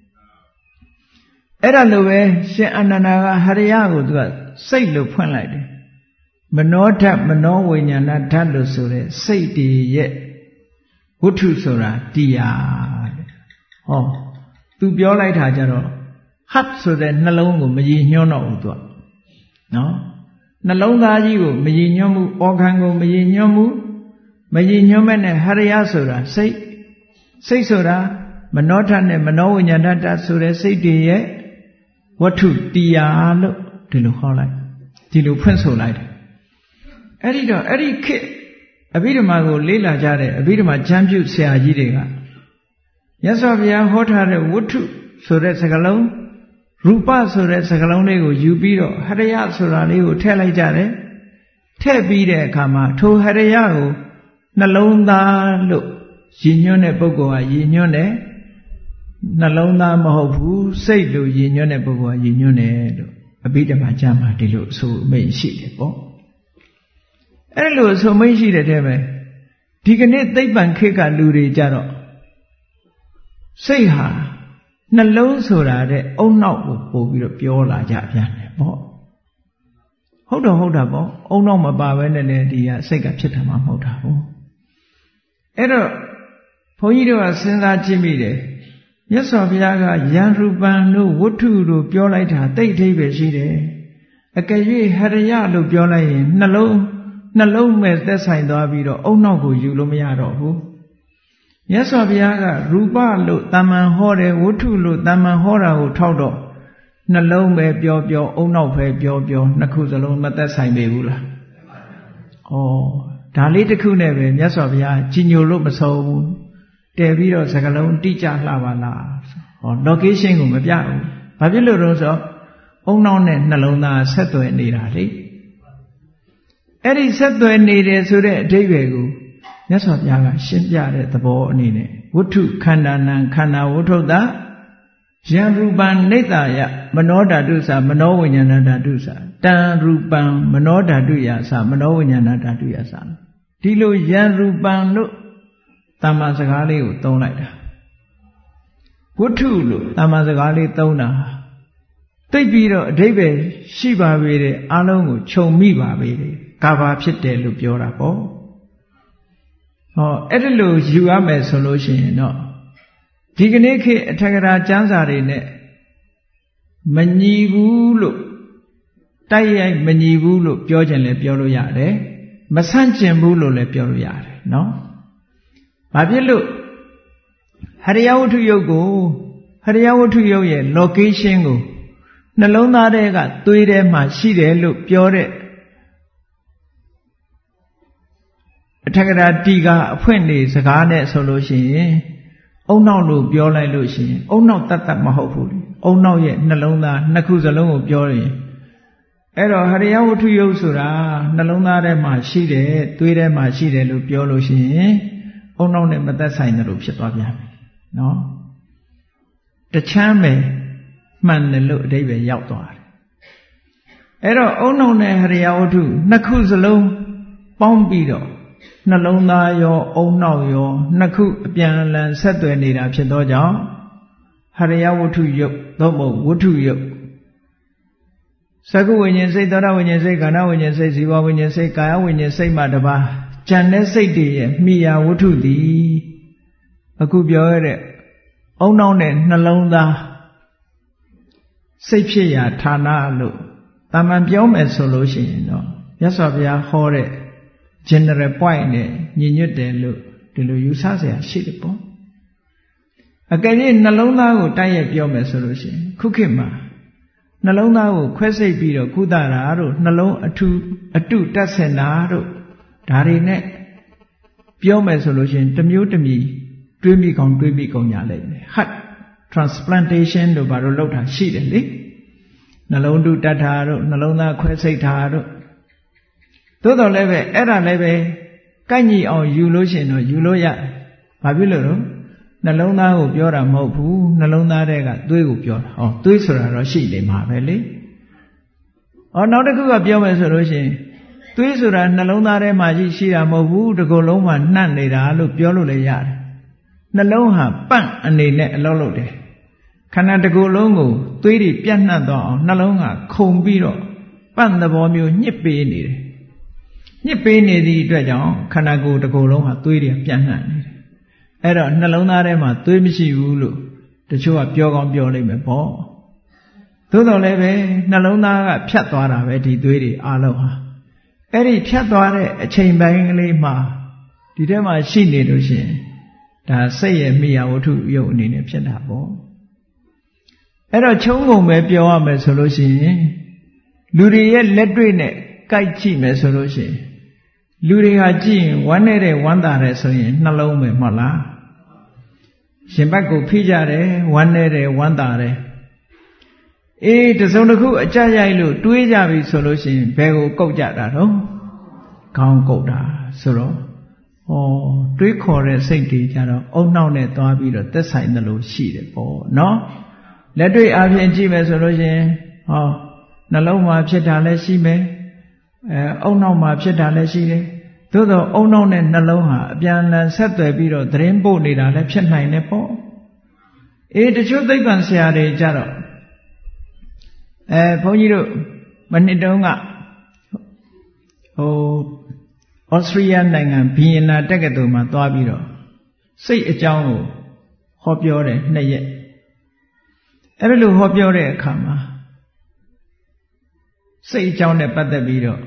Speaker 1: အဲ့ဒါလိုပဲရှင်အာနန္ဒာကဟရိယကိုသူကစိတ်လို့ဖွင့်လိုက်တယ်မနောဓာတ်မနောဝိညာဏဓာတ်လို့ဆိုတဲ့စိတ်တည်ရဲ့ဝတ္ထုဆိုတာတရားတဲ့ဟောသူပြောလိုက်တာကြတော့ဟတ်ဆိုတဲ့နှလုံးကိုမရည်ညွှန်းတော့ဘူးသူကနော်နှလုံးသားကြီးကိုမရည်ညွှန်းမှုဩခံကိုမရည်ညွှန်းမှုမရည်ညွှန်းမဲ့နဲ့ဟရိယဆိုတာစိတ်ဆိုတာမနောဓာတ်နဲ့မနောဝိညာဏဓာတ်ဆိုတဲ့စိတ်တည်ရဲ့ဝတ္ထုတရားလို့ဒီလိုဟောလိုက်ဒီလိုဖွင့်ဆိုလိုက်တယ်အဲ့ဒီတော့အဲ့ဒီခေတ်အဘိဓမ္မာကိုလေ့လာကြတဲ့အဘိဓမ္မာကျမ်းပြုဆရာကြီးတွေကမြတ်စွာဘုရားဟောထားတဲ့ဝတ္ထုဆိုတဲ့စကားလုံးရူပဆိုတဲ့စကားလုံးလေးကိုယူပြီးတော့ဟရိယဆိုတာလေးကိုထည့်လိုက်ကြတယ်ထည့်ပြီးတဲ့အခါမှာထိုဟရိယကိုနှလုံးသားလို့ရည်ညွှန်းတဲ့ပုဂ္ဂိုလ်ကရည်ညွှန်းတယ်နှလုံးသားမဟုတ်ဘူးစိတ်လို့ရည်ညွှန်းတဲ့ပုဂ္ဂိုလ်ကရည်ညွှန်းတယ်လို့အဘိဓမ္မာကျမ်းမှာဒီလိုအဆိုအမိန့်ရှိတယ်ပေါ့အဲ့လိုအဆိုအမိန့်ရှိတဲ့တည်းပဲဒီကနေ့သိပ္ပံခေတ်ကလူတွေကြတော့စိတ်ဟာနှလုံးဆိုတာတဲ့အုံနောက်ကိုပို့ပြီးတော့ပြောလာကြပြန်တယ်ပေါ့ဟုတ်တာပေါ့အုံနောက်မပါဘဲနဲ့လည်းဒီကစိတ်ကဖြစ်တာမှမဟုတ်တာဘူးအဲ့တော့ဘုန်းကြီးတို့ကစဉ်းစားကြည့်မိတယ်မြတ်စွာဘုရားကယံရူပံတို့ဝတ္ထုတို့ပြောလိုက်တာတိတ်အဓိပ္ပာယ်ရှိတယ်အကယ်၍ဟရိယလို့ပြောလိုက်ရင်နှလုံးမဲ့သက်ဆိုင်သွားပြီးတော့အုံနောက်ကိုယူလို့မရတော့ဘူးမြတ်စွာဘုရားကရူပလို့တမန်ဟောတယ်ဝတ္ထုလို့တမန်ဟောတာကိုထောက်တော့နှလုံးပဲပြောအုံနောက်ပဲပြောနှစ်ခုစလုံးမသက်ဆိုင်ပေဘူးလားဩဒါလေးတစ်ခုနဲ့ပဲမြတ်စွာဘုရားကြီးညိုလို့မဆုံးဘူးတည်ပြီးတော့စကလုံးတိကျလှပါလားဟော location ကိုမပြဘူးဘာဖြစ်လို့တော့ဆိုအုံနောက်နဲ့နှလုံးသားဆက်သွယ်နေတာလေအဲ့ဒီဆက်သွယ်နေတယ်ဆိုတဲ့အဓိပ္ပာယ်ကိုမြတ်စွာဘုရားကရှင်းပြတဲ့သဘောအနေနဲ့ဝတ္ထုခန္ဓာနံခန္ဓာဝတ္ထုတယံရူပံနေတ္တယမနောဓာတုသမနောဝိညာဏဓာတုသတံရူပံမနောဓာတုယသမနောဝိညာဏဓာတုယသဒီလိုယံရူပံလို့တမ္မာစကားလေးကိုသုံးလိုက်တာဝတ္ထုလို့တမ္မာစကားလေးသုံးတာသိပြီးတော့အဓိပ္ပာယ်ရှိပါပေတဲ့အားလုံးကိုခြုံမိပါပေတယ်ကာဘာဖြစ်တယ်လို့ပြောတာပေါ့ဟောအဲ့ဒါလို့ယူရမယ်ဆိုလို့ရှိရင်တော့ဒီကနေ့ခေတ်အထက်ကရာကျမ်းစာတွေနဲ့မညီဘူးလို့တိုက်ရိုက်မညီဘူးလို့ပြောခြင်းလည်းပြောလို့ရတယ်မဆန့်ကျင်ဘူးလို့လည်းပြောလို့ရတယ်နော်ဘာဖြစ်လို့ဟရိယဝတ္ထုယုတ်ကိုဟရိယဝတ္ထုယုတ်ရဲ့ location ကိုနှလုံးသားထဲကသွေးထဲမှာရှိတယ်လို့ပြောတဲ့အထက်ကရာတီကအဖွင့်နေစကားနဲ့ဆိုလို့ရှိရင်အုံနောက်လို့ပြောလိုက်လို့ရှိရင်အုံနောက်တတ်မဟုတ်ဘူးလေအုံနောက်ရဲ့နှလုံးသားနှစ်ခုစလုံးကိုပြောရင်အဲ့တော့ဟရိယဝတ္ထုယုတ်ဆိုတာနှလုံးသားထဲမှာရှိတယ်သွေးထဲမှာရှိတယ်လို့ပြောလို့ရှိရင်အုံနောက်နဲ့မသက်ဆိုင်တယ်လို့ဖြစ်သွားပြန်ပြီနော်တချမ်းပဲမှန်တယ်လို့အဓိပ္ပာယ်ရောက်သွားတယ်အဲ့တော့အုံနောက်နဲ့ဟရိယဝတ္ထုနှစ်ခုစလုံးပေါင်းပြီးတော့နှလုံးသားရောအုံနောက်ရောနှစ်ခုအပြန်အလှန်ဆက်သွယ်နေတာဖြစ်သောကြောင့်ဟရိယဝတ္ထုယုတ်သို့မဟုတ်ဝတ္ထုယုတ်သကုဝိညာဉ်စိတ်သောတာဝိညာဉ်စိတ်ခန္ဓာဝိညာဉ်စိတ်ဇီဝဝိညာဉ်စိတ်ကာယဝိညာဉ်စိတ်မှတပါးဉာဏ်နဲ့စိတ်တွေရဲ့မိယာဝတ္ထုသည်အခုပြောရတဲ့အုံနောက်နဲ့နှလုံးသားစိတ်ဖြစ်ရာဌာနလို့တာမန်ပြောမယ်ဆိုလို့ရှိရင်တော့မြတ်စွာဘုရားဟောတဲ့ general point နဲ့ညီညွတ်တယ်လို့ဒီလိုယူဆเสียရှိတယ်ပေါ့အကယ်၍နှလုံးသားကိုတိုက်ရိုက်ပြောမယ်ဆိုလို့ရှိရင်ခုခေတ်မှာနှလုံးသားကိုခွဲစိတ်ပြီးတော့ကုသတာတို့နှလုံးအတုတက်ဆင်တာတို့ဒါတွေနဲ့ပြောမယ်ဆိုလို့ရှိရင်တစ်မျိုးတစ်မီတွေးမိကောင်းညာလိုက်မယ် heart transplantation တို့ဘာလို့လုပ်တာရှိတယ်လေနှလုံးတုတတ်တာတို့နှလုံးသားခွဲစိတ်တာတို့သို့တော်လည်းပဲအဲ့ဒါလည်းပဲကိုက်ညီအောင်ယူလို့ရှိရင်တော့ယူလို့ရတယ်ဘာဖြစ်လို့လဲနှလုံးသားကိုပြောတာမဟုတ်ဘူးနှလုံးသားတဲ့ကသွေးကိုပြောတာသွေးဆိုတာတော့ရှိနေမှာပဲလေနောက်တစ်ခုကပြောမယ်ဆိုလို့ရှိရင်သွေးဆိုတာနှလုံးသားထဲမှာရှိတာမဟုတ်ဘူးတစ်ကိုယ်လုံးမှာနှံ့နေတာလို့ပြောလို့လည်းရတယ်နှလုံးဟာပန့်အနေနဲ့အလုပ်လုပ်တယ်ခန္ဓာတစ်ကိုယ်လုံးကိုသွေးတွေပြန့်နှံ့သွားအောင်နှလုံးကခုန်ပြီးတော့ပန့်သဘောမျိုးညှစ်ပေးနေတယ်ညှစ်ပေးနေသည့်အတွက်ကြောင့်ခန္ဓာကိုယ်တစ်ကိုယ်လုံးဟာသွေးတွေပြန့်နှံ့နေတယ်အဲ့တော့နှလုံးသားထဲမှာသွေးမရှိဘူးလို့တချို့ကပြောကောင်းပြောလိမ့်မယ်ပေါ့သို့တော်လည်းပဲနှလုံးသားကဖြတ်သွားတာပဲဒီသွေးတွေအလုံးဟာအဲ့ဒီဖြတ်သွားတဲ့အချိန်ပိုင်းကလေးမှာဒီထဲမှာရှိနေလို့ရှိရင်ဒါစိတ်ရဲ့မိယာဝတ္ထုယုတ်အနေနဲ့ဖြစ်တာပေါ့အဲ့တော့ချုံငုံပဲပြောရမယ်ဆိုလို့ရှိရင်လူတွေရဲ့လက်တွေ့နဲ့ကိုက်ကြည့်မယ်ဆိုလို့ရှိရင်လူတွေဟာကြည့်ရင်ဝမ်းနေတဲ့ဝမ်းသာတယ်ဆိုရင်နှလုံးပဲမဟုတ်လားရှင်ဘက်ကိုဖိကြတယ်ဝမ်းနေတယ်ဝမ်းသာတယ်တစုံတစ်ခုအကြရိုက်လို့တွေးကြပြီဆိုလို့ရှိရင်ဘယ်ကိုကုတ်ကြတာတော့ခေါင်းကုတ်တာဆိုတော့တွေးခေါ်တဲ့စိတ်တွေကြတော့အုံနှောက်နဲ့သွားပြီးတော့သက်ဆိုင်တယ်လို့ရှိတယ်ပေါ့နော်လက်တွေ့အပြင်ကြည့်မယ်ဆိုလို့ရှိရင်နှလုံးမှာဖြစ်တာလည်းရှိမယ်အုံနှောက်မှာဖြစ်တာလည်းရှိတယ်သို့တော့အုံနှောက်နဲ့နှလုံးဟာအပြန်အလှန်ဆက်သွယ်ပြီးတော့သတင်းပို့နေတာလည်းဖြစ်နိုင်တယ်ပေါ့တချို့သိပ္ပံဆရာတွေကြတော့ဘုန်းကြီးတို့မနှစ်တုန်းကဩစတြီးယားနိုင်ငံဗီယင်နာတက္ကသိုလ်မှာသွားပြီးတော့စိတ်အကြောင်းကိုဟောပြောတယ်2 ရက်အဲ့ဒီလိုဟောပြောတဲ့အခါမှာစိတ်အကြောင်းနဲ့ပတ်သက်ပြီးတော့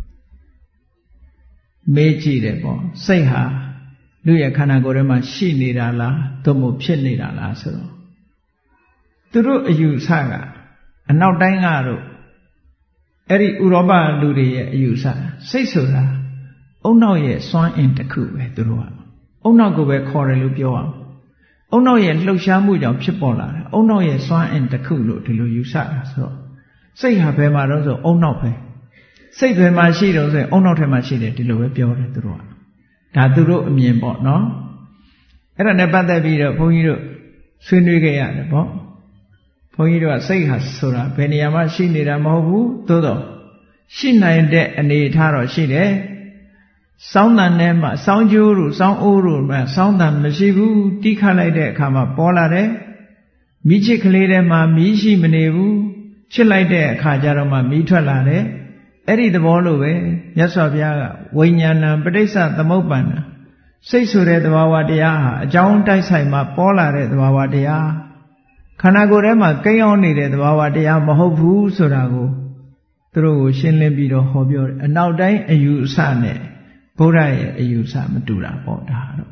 Speaker 1: မေးကြည့်တယ်ပေါ့စိတ်ဟာလူရဲ့ခန္ဓာကိုယ်ထဲမှာရှိနေတာလားသို့မဟုတ်ဖြစ်နေတာလားဆိုတော့သူတို့အယူဆကအနောက်တိုင်းကတော့အဲ့ဒီဥရောပလူတွေရဲ့အယူဆစိတ်ဆိုတာအုံနောက်ရဲ့စွမ်းအင်တစ်ခုပဲသူတို့ကအုံနောက်ကိုပဲခေါ်တယ်လို့ပြောအောင်အုံနောက်ရဲ့လှုပ်ရှားမှုကြောင့်ဖြစ်ပေါ်လာတယ်အုံနောက်ရဲ့စွမ်းအင်တစ်ခုလို့ဒီလိုယူဆတာဆိုတော့စိတ်ဟာဘယ်မှာတော့ဆိုအုံနောက်ပဲစိတ်ဘယ်မှာရှိတော့ဆိုရင်အုံနောက်ထဲမှာရှိတယ်ဒီလိုပဲပြောတယ်သူတို့ကဒါသူတို့အမြင်ပေါ့နော်အဲ့ဒါနဲ့ပတ်သက်ပြီးတော့ဘုန်းကြီးတို့ဆွေးနွေးခဲ့ရတယ်ပေါ့ဘုန်းကြီးတို့ကစိတ်ဟာဆိုတာဘယ်နေရာမှာရှိနေတာမဟုတ်ဘူးသို့တော့ရှိနိုင်တဲ့အနေအထားတော့ရှိတယ်စောင်းတန်ထဲမှာစောင်းကျိုးတို့စောင်းအိုးတို့မှာစောင်းတန်မရှိဘူးတီးခတ်လိုက်တဲ့အခါမှာပေါ်လာတယ်မိချစ်ကလေးထဲမှာမီးရှိမနေဘူးချစ်လိုက်တဲ့အခါကျတော့မှမီးထွက်လာတယ်အဲ့ဒီသဘောလိုပဲမြတ်စွာဘုရားကဝိညာဏံပဋိစ္စသမုပ္ပန္နစိတ်ဆိုတဲ့သဘာဝတရားဟာအကြောင်းတိုက်ဆိုင်မှာပေါ်လာတဲ့သဘာဝတရားခန္ဓာကိုယ်ထဲမှာကိန်းအောင်နေတဲ့သဘာဝတရားမဟုတ်ဘူးဆိုတာကိုသူတို့ကိုရှင်းလင်းပြီးတော့ဟောပြောတယ်အနောက်တိုင်းအယူအဆနဲ့ဘုရားရဲ့အယူအဆမတူတာပေါ့ဒါတော့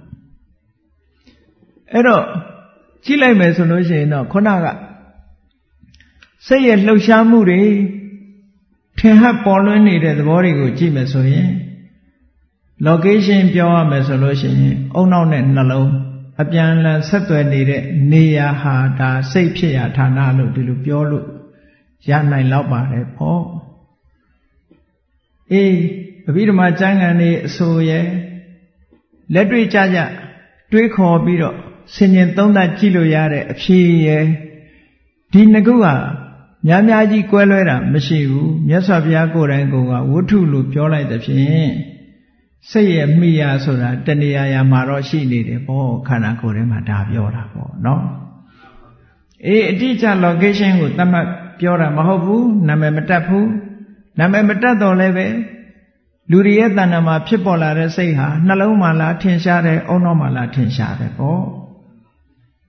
Speaker 1: အဲ့တော့ကြည့်လိုက်မယ်ဆိုလို့ရှိရင်တော့ခုနကစိတ်ရဲ့လှုပ်ရှားမှုတွေထင်ဟပ်ပေါ်လွင်နေတဲ့သဘောတွေကိုကြည့်မယ်ဆိုရင် location ပြောရမယ်ဆိုလို့ရှိရင်အုံနောက်နဲ့နှလုံးအပြန်အလှန်ဆက်သွယ်နေတဲ့နေရာဟာဒါစိတ်ဖြစ်ရာဌာနလို့ဒီလိုပြောလို့ရနိုင်တော့ပါတယ်ပေါ့အဘိဓမ္မာကျမ်းဂန်တွေအဆိုရဲ့လက်တွေ့ကြကြတွေးခေါ်ပြီးတော့ဆင်ញင်သုံးသပ်ကြည့်လို့ရတဲ့အဖြေရဲ့ဒီနှစ်ခုဟာများများကြီးကွဲလွဲတာမရှိဘူးမြတ်စွာဘုရားကိုယ်တိုင်ကဝတ္ထုလို့ပြောလိုက်တဲ့ဖြင့်စိတ်ရဲ့မိယာဆိုတာတဏှာရာမှာတော့ရှိနေတယ်ပေါ့ခန္ဓာကိုယ်ထဲမှာဒါပြောတာပေါ့နော်အတိအကျ location ကိုသတ်မှတ်ပြောတာမဟုတ်ဘူးနာမည်မတတ်ဘူးနာမည်မတတ်တော့လည်းပဲလူတွေရဲ့တဏ္ဍာမှာဖြစ်ပေါ်လာတဲ့စိတ်ဟာနှလုံးမှာလားထင်ရှားတယ်အုံနောက်မှာလားထင်ရှားတယ်ပေါ့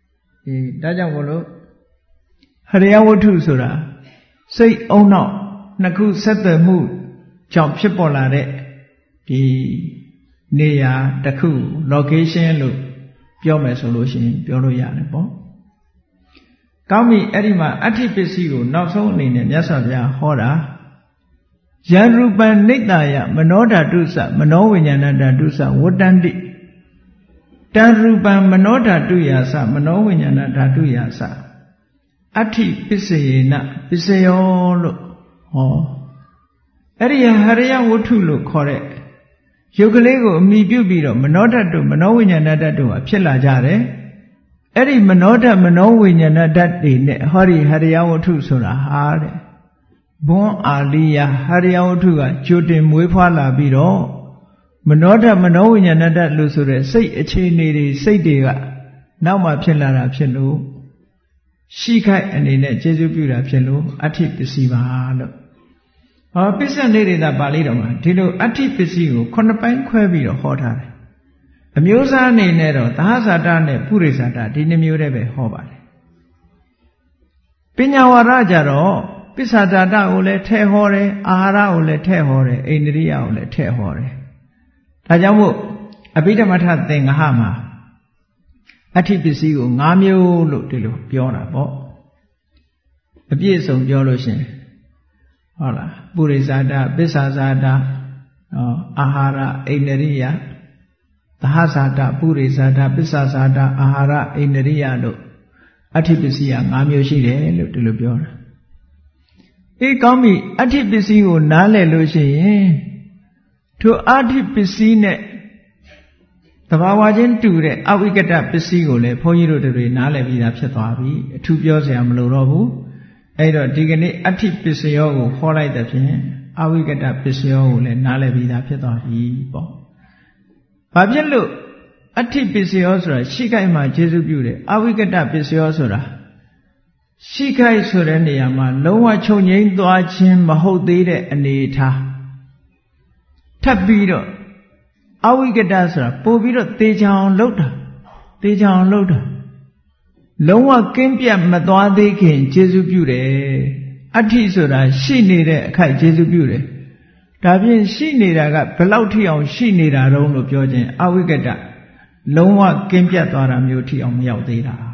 Speaker 1: ဒါကြောင့်မို့လို့ဟရိယဝတ္ထုဆိုတာစိတ်အုံနောက်နှစ်ခုဆက်သွယ်မှုကြောင့်ဖြစ်ပေါ်လာတဲ့ဒီနေရာတစ်ခု location လို့ပြောမယ်ဆိုလို့ရှိရင်ပြောလို့ရတယ်ပေါ့ကောင်းပြီအဲ့ဒီမှာအဋ္ဌိပစ္စည်းကိုနောက်ဆုံးအနေနဲ့မြတ်စွာဘုရားဟောတာယရူပံနိတ္တယမနောဓာတုသမနောဝိညာဏဓာတုသဝတ္တန္တိတရူပံမနောဓာတုယာသမနောဝိညာဏဓာတုယာသအဋ္ဌိပစ္စယေနပစ္စယောလို့ဟောအဲ့ဒီဟရိယဝတ္ထုလို့ခေါ်တဲ့ရုပ်ကလေးကိုအမိပြုပြီးတော့မနောဓာတုမနောဝိညာဏဓာတုဟာဖြစ်လာကြတယ်အဲ့ဒီမနောဓာတ်မနောဝိညာဏဓာတ်တွေနဲ့ဟောဒီဟရိယဝတ္ထုဆိုတာဟာတဲ့ဘွန်းအာလိယဟရိယဝတ္ထုကကြိုတင်မွေးဖွားလာပြီးတော့မနောဓာတ်မနောဝိညာဏဓာတ်လို့ဆိုတဲ့စိတ်အခြေအနေတွေစိတ်တွေကနောက်မှဖြစ်လာတာဖြစ်လို့ရှိခိုက်အနေနဲ့ကျေစုပြုတာဖြစ်လို့အဋ္ဌိပစ္စည်းပါလို့ဟောပစ္စယနေရတာပါဠိတော်မှာဒီလိုအဋ္ဌိပစ္စည်းကို9ပိုင်းခွဲပြီးတော့ဟောထားတယ်အမျိုးသားအနေနဲ့တော့သဟဇာတနဲ့ပုရိသတာဒီ2မျိုးတည်းပဲဟောပါတယ်ပညာဝါဒကြတော့ပစ္ဆာတာတကိုလည်းထည့်ဟောတယ်အာဟာရကိုလည်းထည့်ဟောတယ်အိန္ဒြိယကိုလည်းထည့်ဟောတယ်ဒါကြောင့်မို့အဘိဓမ္မထသင်္ဃဟမှာအဋ္ဌိပစ္စည်းကို5မျိုးလို့ဒီလိုပြောတာပေါ့အပြည့်စုံပြောလို့ရှင်ဟုတ်လားပုရိသတာပစ္ဆာဇာတာအာဟာရအိန္ဒြိယသဟဇာတပုရိသတာပစ္ဆာဇာတာအာဟာရအိန္ဒြိယတို့အဋ္ဌိပစ္စည်းက5မျိုးရှိတယ်လို့ဒီလိုပြောတာအေးကောင်းပြီအဋ္ဌိပစ္စည်းကိုနားလည်လို့ရှိရင်ထိုအဋ္ဌိပစ္စည်းနဲ့သဘာဝချင်းတူတဲ့အဝိကတပစ္စည်းကိုလည်းဘုန်းကြီးတို့တွေနားလည်ပြီးသားဖြစ်သွားပြီအထူးပြောစရာမလိုတော့ဘူးအဲ့တော့ဒီကနေ့အဋ္ဌိပစ္စယောကိုခေါ်လိုက်တဲ့ဖြင့်အဝိကတပစ္စယောကိုလည်းနားလည်ပြီးသားဖြစ်သွားပြီပေါ့ဘာဖြစ်လို့အဋ္ဌိပစ္စယောဆိုတာရှိခိုက်မှာကျေစုပြုတယ်အဝိကတပစ္စယောဆိုတာရှိခိုက်ဆိုတဲ့နေရာမှာလုံးဝချုပ်ငြိမ်းသွားခြင်းမဟုတ်သေးတဲ့အနေအထားထပ်ပြီးတော့အဝိကတဆိုတာပို့ပြီးတော့သေချာအောင်လုပ်တာသေချာအောင်လုပ်တာလုံးဝကင်းပြတ်မသွားသေးခင်ကျေစုပြုတယ်အဋ္ဌိဆိုတာရှိနေတဲ့အခိုက်ကျေစုပြုတယ်ဒါဖြင့်ရှိနေတာကဘယ်လောက်ထိအောင်ရှိနေတာတုံးလို့ပြောခြင်းအဝိကတလုံးဝကင်းပြတ်သွားတာမျိုးထိအောင်မရောက်သေးတာ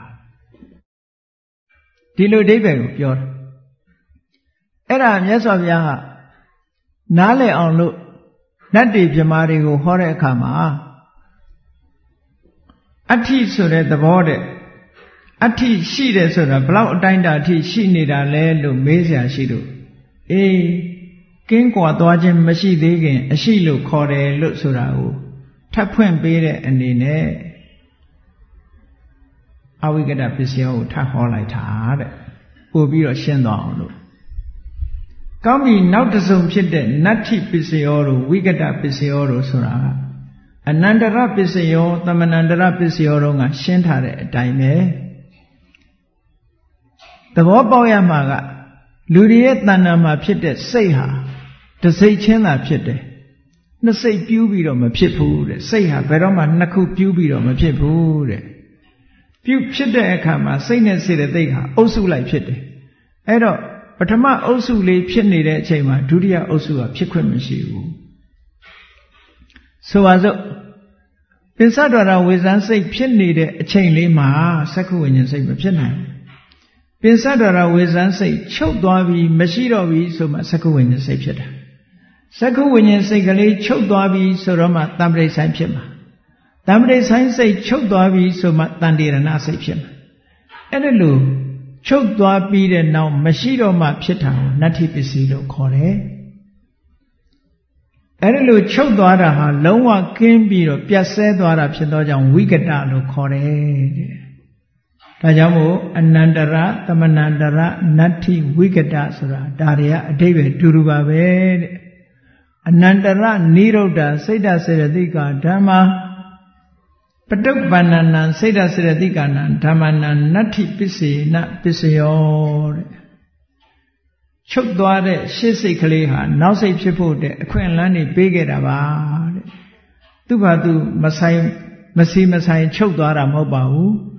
Speaker 1: ဒီလိုအဓိပ္ပာယ်ကိုပြောတာအဲ့ဒါမြတ်စွာဘုရားကနားလည်အောင်လို့နတ်တွေပြမာတွေကိုဟောတဲ့အခါမှာအဋ္ဌိဆိုတဲ့သဘောတဲ့အဋ္ဌိရှိတယ်ဆိုတာဘလောက်အတိုင်းတာအထိရှိနေတာလဲလို့မေးစရာရှိလို့အေးကင်းကွာသွားခြင်းမရှိသေးခင်အရှိလို့ခေါ်တယ်လို့ဆိုတာကိုထပ်ဖွင့်ပေးတဲ့အနေနဲ့အဝိကတပစ္စယောကိုထပ်ဟောလိုက်တာတဲ့ပို့ပြီးတော့ရှင်းသွားအောင်လို့ကောင်းပြီနောက်တစ်စုံဖြစ်တဲ့နတ္ထိပစ္စယောတို့ဝိကတပစ္စယောတို့ဆိုတာကအနန္တရပစ္စယောသမဏန္တရပစ္စယောတို့ကရှင်းထားတဲ့အတိုင်းပဲသဘောပေါက်ရမှာကလူတွေရဲ့တဏ္ဍာမှာဖြစ်တဲ့စိတ်ဟာတစ်စိတ်ချင်းသာဖြစ်တယ်နှစ်စိတ်ပြူးပြီးတော့မဖြစ်ဘူးတဲ့စိတ်ဟာဘယ်တော့မှနှစ်ခုပြူးပြီးတော့မဖြစ်ဘူးတဲ့ပြုဖြစ်တဲ့အခါမှာစိတ်နဲ့စေတသိက်ဟာအုပ်စုလိုက်ဖြစ်တယ်အဲ့တော့ပထမအုပ်စုလေးဖြစ်နေတဲ့အချိန်မှာဒုတိယအုပ်စုကဖြစ်ခွင့်မရှိဘူးဆိုပါစို့ပိဿဒွါရဝေဇန်စိတ်ဖြစ်နေတဲ့အချိန်လေးမှာစက္ခုဝိညာဉ်စိတ်မဖြစ်နိုင်ပိဿဒွါရဝေဇန်စိတ်ချုပ်သွားပြီးမရှိတော့ပြီဆိုမှစက္ခုဝိညာဉ်စိတ်ဖြစ်တာစက္ခုဝိညာဉ်စိတ်ကလေးချုပ်သွားပြီဆိုတော့မှတံပရိဆိုင်ဖြစ်မှာတံပရိဆိုင်စိတ်ချုပ်သွားပြီဆိုမှတန်တေရဏစိတ်ဖြစ်မှာအဲ့ဒါလို့ချုပ်သွားပြီးတဲ့နောက်မရှိတော့မှဖြစ်တာကိုနတ္ထိပစ္စည်းလို့ခေါ်တယ်အဲ့ဒါလို့ချုပ်သွားတာဟာလုံးဝကင်းပြီးတော့ပြတ်ဆဲသွားတာဖြစ်သောကြောင့်ဝိကတလို့ခေါ်တယ်တဲ့ဒါကြောင့်မို့အနန္တရသမဏန္တရနတ္ထိဝိကတဆိုတာဒါတွေကအဓိပ္ပာယ်တူတူပါပဲတဲ့အနန္တရနိရုဒ္ဓစိတ်တစေတသိကဓမ္မာပတုပ္ပန္နနံစိတ်တစေတသိကနံဓမ္မနံနတ္ထိပစ္စေနပစ္စယောတဲ့ချုပ်သွားတဲ့ရှေ့စိတ်ကလေးဟာနောက်စိတ်ဖြစ်ဖို့တဲ့အခွင့်အလမ်းတွေပေးခဲ့တာပါတဲ့သူ့ဘာသူမစီမဆိုင်ချုပ်သွားတာမဟုတ်ပါဘူး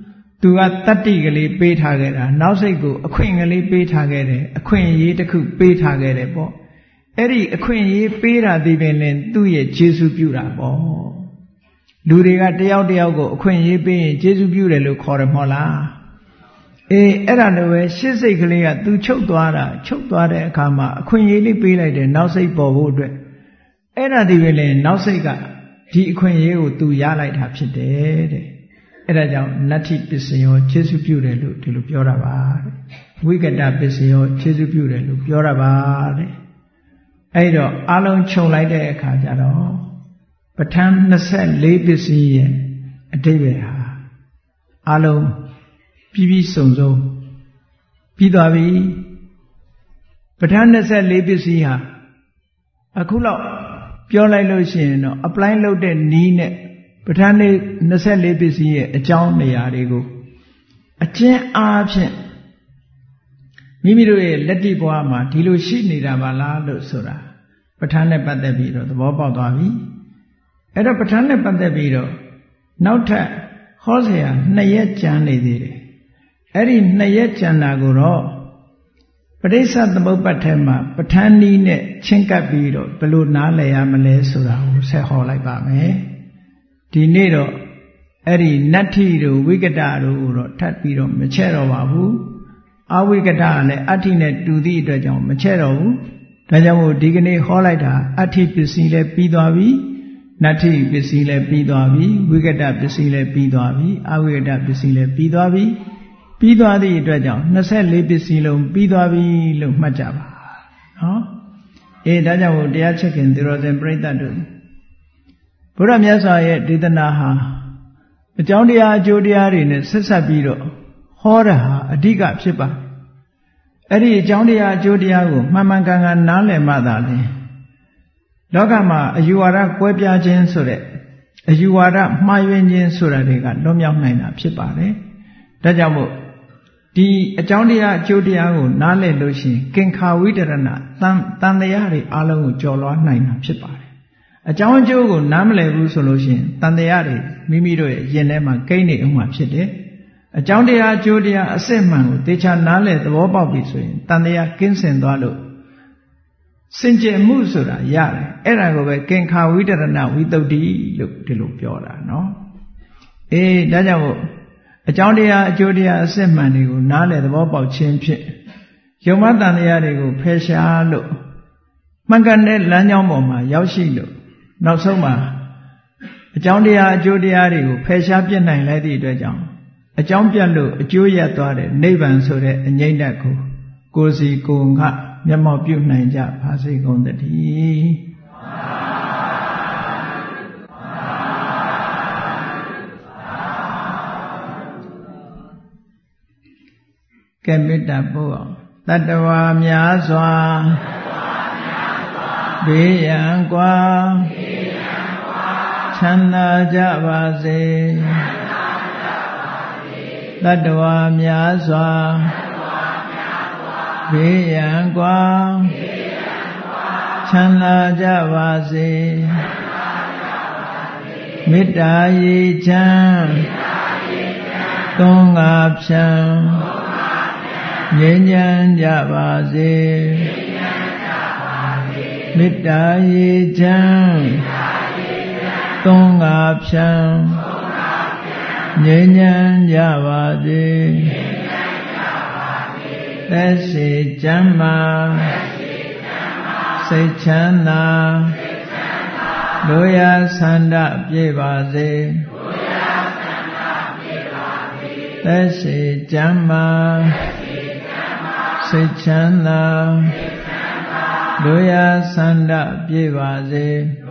Speaker 1: သူကတတ္တိကလေးပေးထားခဲ့တာနောက်စိတ်ကိုအခွင့်ကလေးပေးထားခဲ့တယ်အခွင့်အရေးတစ်ခုပေးထားခဲ့တယ်ပေါ့အဲ့ဒီအခွင့်အရေးပေးတာဒီပင်လည်းသူ့ရဲ့ကျေးဇူးပြုတာပေါ့လူတွေကတယောက်တယောက်ကိုအခွင့်အရေးပေးရင်ကျေးဇူးပြုတယ်လို့ခေါ်တယ်မဟုတ်လားအေးအဲ့ဒါလည်းပဲရှစ်စိတ်ကလေးကသူချုပ်သွားတဲ့အခါမှာအခွင့်အရေးလေးပေးလိုက်တယ်နောက်စိတ်ပေါ်ဖို့အတွက်အဲ့ဒါဒီပင်လည်းနောက်စိတ်ကဒီအခွင့်အရေးကိုသူရလိုက်တာဖြစ်တယ်တဲ့အဲ့ဒါကြောင့်နတ္ထိပစ္စယောကျေးဇူးပြုတယ်လို့ဒီလိုပြောတာပါတဲ့ဝိကတပစ္စယောကျေးဇူးပြုတယ်လို့ပြောတာပါတဲ့အဲ့တော့အလုံးခြုံလိုက်တဲ့အခါကျတော့ပဋ္ဌာန်း24ပစ္စည်းရဲ့အဓိပ္ပာယ်ဟာအလုံးပြီးစုံပြီးသွားပြီပဋ္ဌာန်း24ပစ္စည်းဟာအခုလောက်ပြောလိုက်လို့ရှိရင်တော့ apply လုပ်တဲ့နည်းနဲ့ပဋ္ဌာန်း24ပစ္စည်းရဲ့အကြောင်းနေရာတွေကိုအကျဉ်းအားဖြင့်မိမိတို့ရဲ့လက်တွေ့ဘဝမှာဒီလိုရှိနေတာပါလားလို့ဆိုတာပဋ္ဌာန်းနဲ့ပတ်သက်ပြီးတော့သဘောပေါက်သွားပြီအဲ့တော့ပဋ္ဌာန်းနဲ့ပတ်သက်ပြီးတော့နောက်ထပ်ဟောเสีย2ရက်ကြံနေသေးတယ်အဲ့ဒီ2ရက်ကြံတာကိုတော့ပဋိစ္စသမုပ္ပါဒ်ထဲမှာပဋ္ဌာန်းနည်းနဲ့ချင်းကပ်ပြီးတော့ဘယ်လိုနားလည်ရမလဲဆိုတာကိုဆက်ဟောလိုက်ပါမယ်ဒီနေ့တော့အဲ့ဒီနတ္ထိတို့ဝိကတတို့ကိုတော့ထပ်ပြီးတော့မချဲ့တော့ပါဘူးအဝိကတကလည်းအဋ္ဌိနဲ့တူသည့်အတွက်ကြောင့်မချဲ့တော့ဘူးဒါကြောင့်မို့ဒီကနေ့ဟောလိုက်တာအဋ္ဌိပစ္စည်းလည်းပြီးသွားပြီနတ္ထိပစ္စည်းလည်းပြီးသွားပြီဝိကတပစ္စည်းလည်းပြီးသွားပြီအဝိကတပစ္စည်းလည်းပြီးသွားပြီပြီးသွားသည့်အတွက်ကြောင့်24ပစ္စည်းလုံးပြီးသွားပြီလို့မှတ်ကြပါနော်အေးဒါကြောင့်မို့တရားချက်ခင်သူတော်စင်ပြိဿတ်တို့ဘုရားမြတ်စွာရဲ့ဒေသနာဟာအကြောင်းတရားအကျိုးတရားတွေနဲ့ဆက်ဆက်ပြီးတော့ဟောတာဟာအဓိကဖြစ်ပါအဲ့ဒီအကြောင်းတရားအကျိုးတရားကိုမှန်မှန်ကန်ကန်နားလည်မှသာလေလောကမှာအယူဝါဒကွဲပြားခြင်းဆိုတဲ့အယူဝါဒမှားယွင်းခြင်းဆိုတာတွေကလွတ်မြောက်နိုင်တာဖြစ်ပါတယ်ဒါကြောင့်မို့ဒီအကြောင်းတရားအကျိုးတရားကိုနားလည်လို့ရှိရင်ကင်္ခာဝိတရဏတန်တရားတွေအလုံးကိုကျော်လွှားနိုင်တာဖြစ်ပါတယ်အကြောင်းအကျိုးကိုနားမလည်ဘူးဆိုလို့ရှိရင်တန်တရားတွေမိမိတို့ရဲ့ရင်ထဲမှာကိန်းနေအောင်မှာဖြစ်တယ်အကြောင်းတရားအကျိုးတရားအစစ်မှန်ကိုသေချာနားလည်သဘောပေါက်ပြီဆိုရင်တန်တရားကင်းစင်သွားလို့စင်ကြယ်မှုဆိုတာရတယ်အဲ့ဒါကိုပဲကင်္ခာဝိတရဏဝိတ္တုတ္တိလို့ဒီလိုပြောတာနော်အေးဒါကြောင့်မို့အကြောင်းတရားအကျိုးတရားအစစ်မှန်တွေကိုနားလည်သဘောပေါက်ခြင်းဖြင့်ယုံမတန်တရားတွေကိုဖယ်ရှားလို့မှန်ကန်တဲ့လမ်းကြောင်းပေါ်မှာရောက်ရှိလို့နောက်ဆုံးမှာအကြောင်းတရားအကျိုးတရားတွေကိုဖယ်ရှားပြစ်နိုင်လိုက်သည့်အတွက်ကြောင့်အကြောင်းပြတ်လို့အကျိုးရသွားတဲ့နိဗ္ဗာန်ဆိုတဲ့အငြိမ့်တက်ကိုကိုယ်စီကိုယ်ငှမျက်မှောက်ပြုနိုင်ကြပါစေကုန်သတည်းကဲမေတ္တာပို့အောင်တတ္တဝါများစွာဘေးရန်ကွာချမ်းသာကြပါစေတတ္တဝါများစွာဘေးရန်ကွာချမ်းသာကြပါစေမေတ္တာရေချမ်းသုံးငါဖြံငြိမ်းချမ်းကြပါစေမေတ္တာရေချမ်းသုံးငါဖြံငြိမ်းချမ်းကြပါစေသက်ရှိချမ်းသာစိတ်ချမ်းသာတို့ရဆန္ဒပြေပါစေသက်ရှိချမ်းသာစိတ်ချမ်းသာတို့ရဆန္ဒပြေပါစေ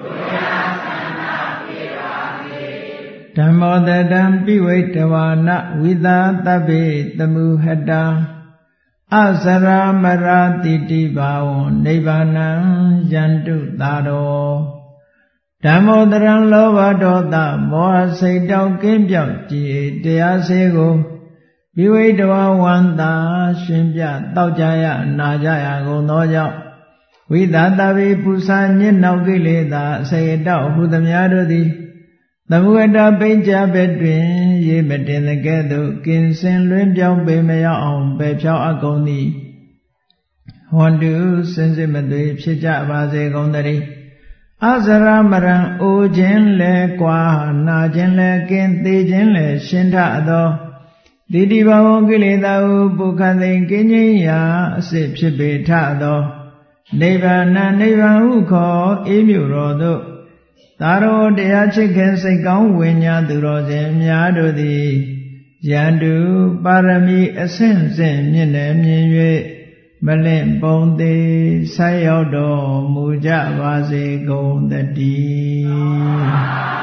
Speaker 1: ဓမ္မောတတံပိဝိတဝါနဝိသာတဗ္ဗေတမုဟတံအစရာမရာတိတိဘာဝံနိဗ္ဗာနံယန္တုသာရောဓမ္မောတရံလောဘဒေါသမောဟစိတ်တောက်ကင်းပြောက်ကြည်တရားစေကိုပိဝိတဝါဝန္တာရှင်ပြတောက်ကြရနာကြရကုန်သောကြောင့်ဝိသတဗ္ဗေပူဇာညစ်နောက်ကိလေသာအစေတောက်ဟုသမျှတို့သည်သမုဂတပိဉ္စဘက်တွင်ရေမတင်တဲ့ကဲ့သို့ကင်စင်လွင်ပြောင်းပေမရောက်အောင်ပယ်ဖြောက်အကုန်သည်ဟွန်တုစင်စစ်မသွေဖြစ်ကြပါစေကုန်သတည်းအစရမရံအိုခြင်းလဲကွာနာခြင်းလဲကင်းသေးခြင်းလဲရှင်းထသောတိတိဘဝကိလေသာဟုပုခတ်သိကင်းခြင်းရာအစစ်ဖြစ်ပေထသောနိဗ္ဗာန်နိဗ္ဗာန်ဟုခေါ်အေးမြူတော်သို့သာရောတရားချစ်ခင်စိတ်ကောင်းဝိညာသူတော်စင်များတို့သည်ယန္တုပါရမီအဆင့်ဆင့်မြင့်လည်းမြင်၍မလင့်ပုံသေးဆက်ရောက်တော်မူကြပါစေကုန်သတည်း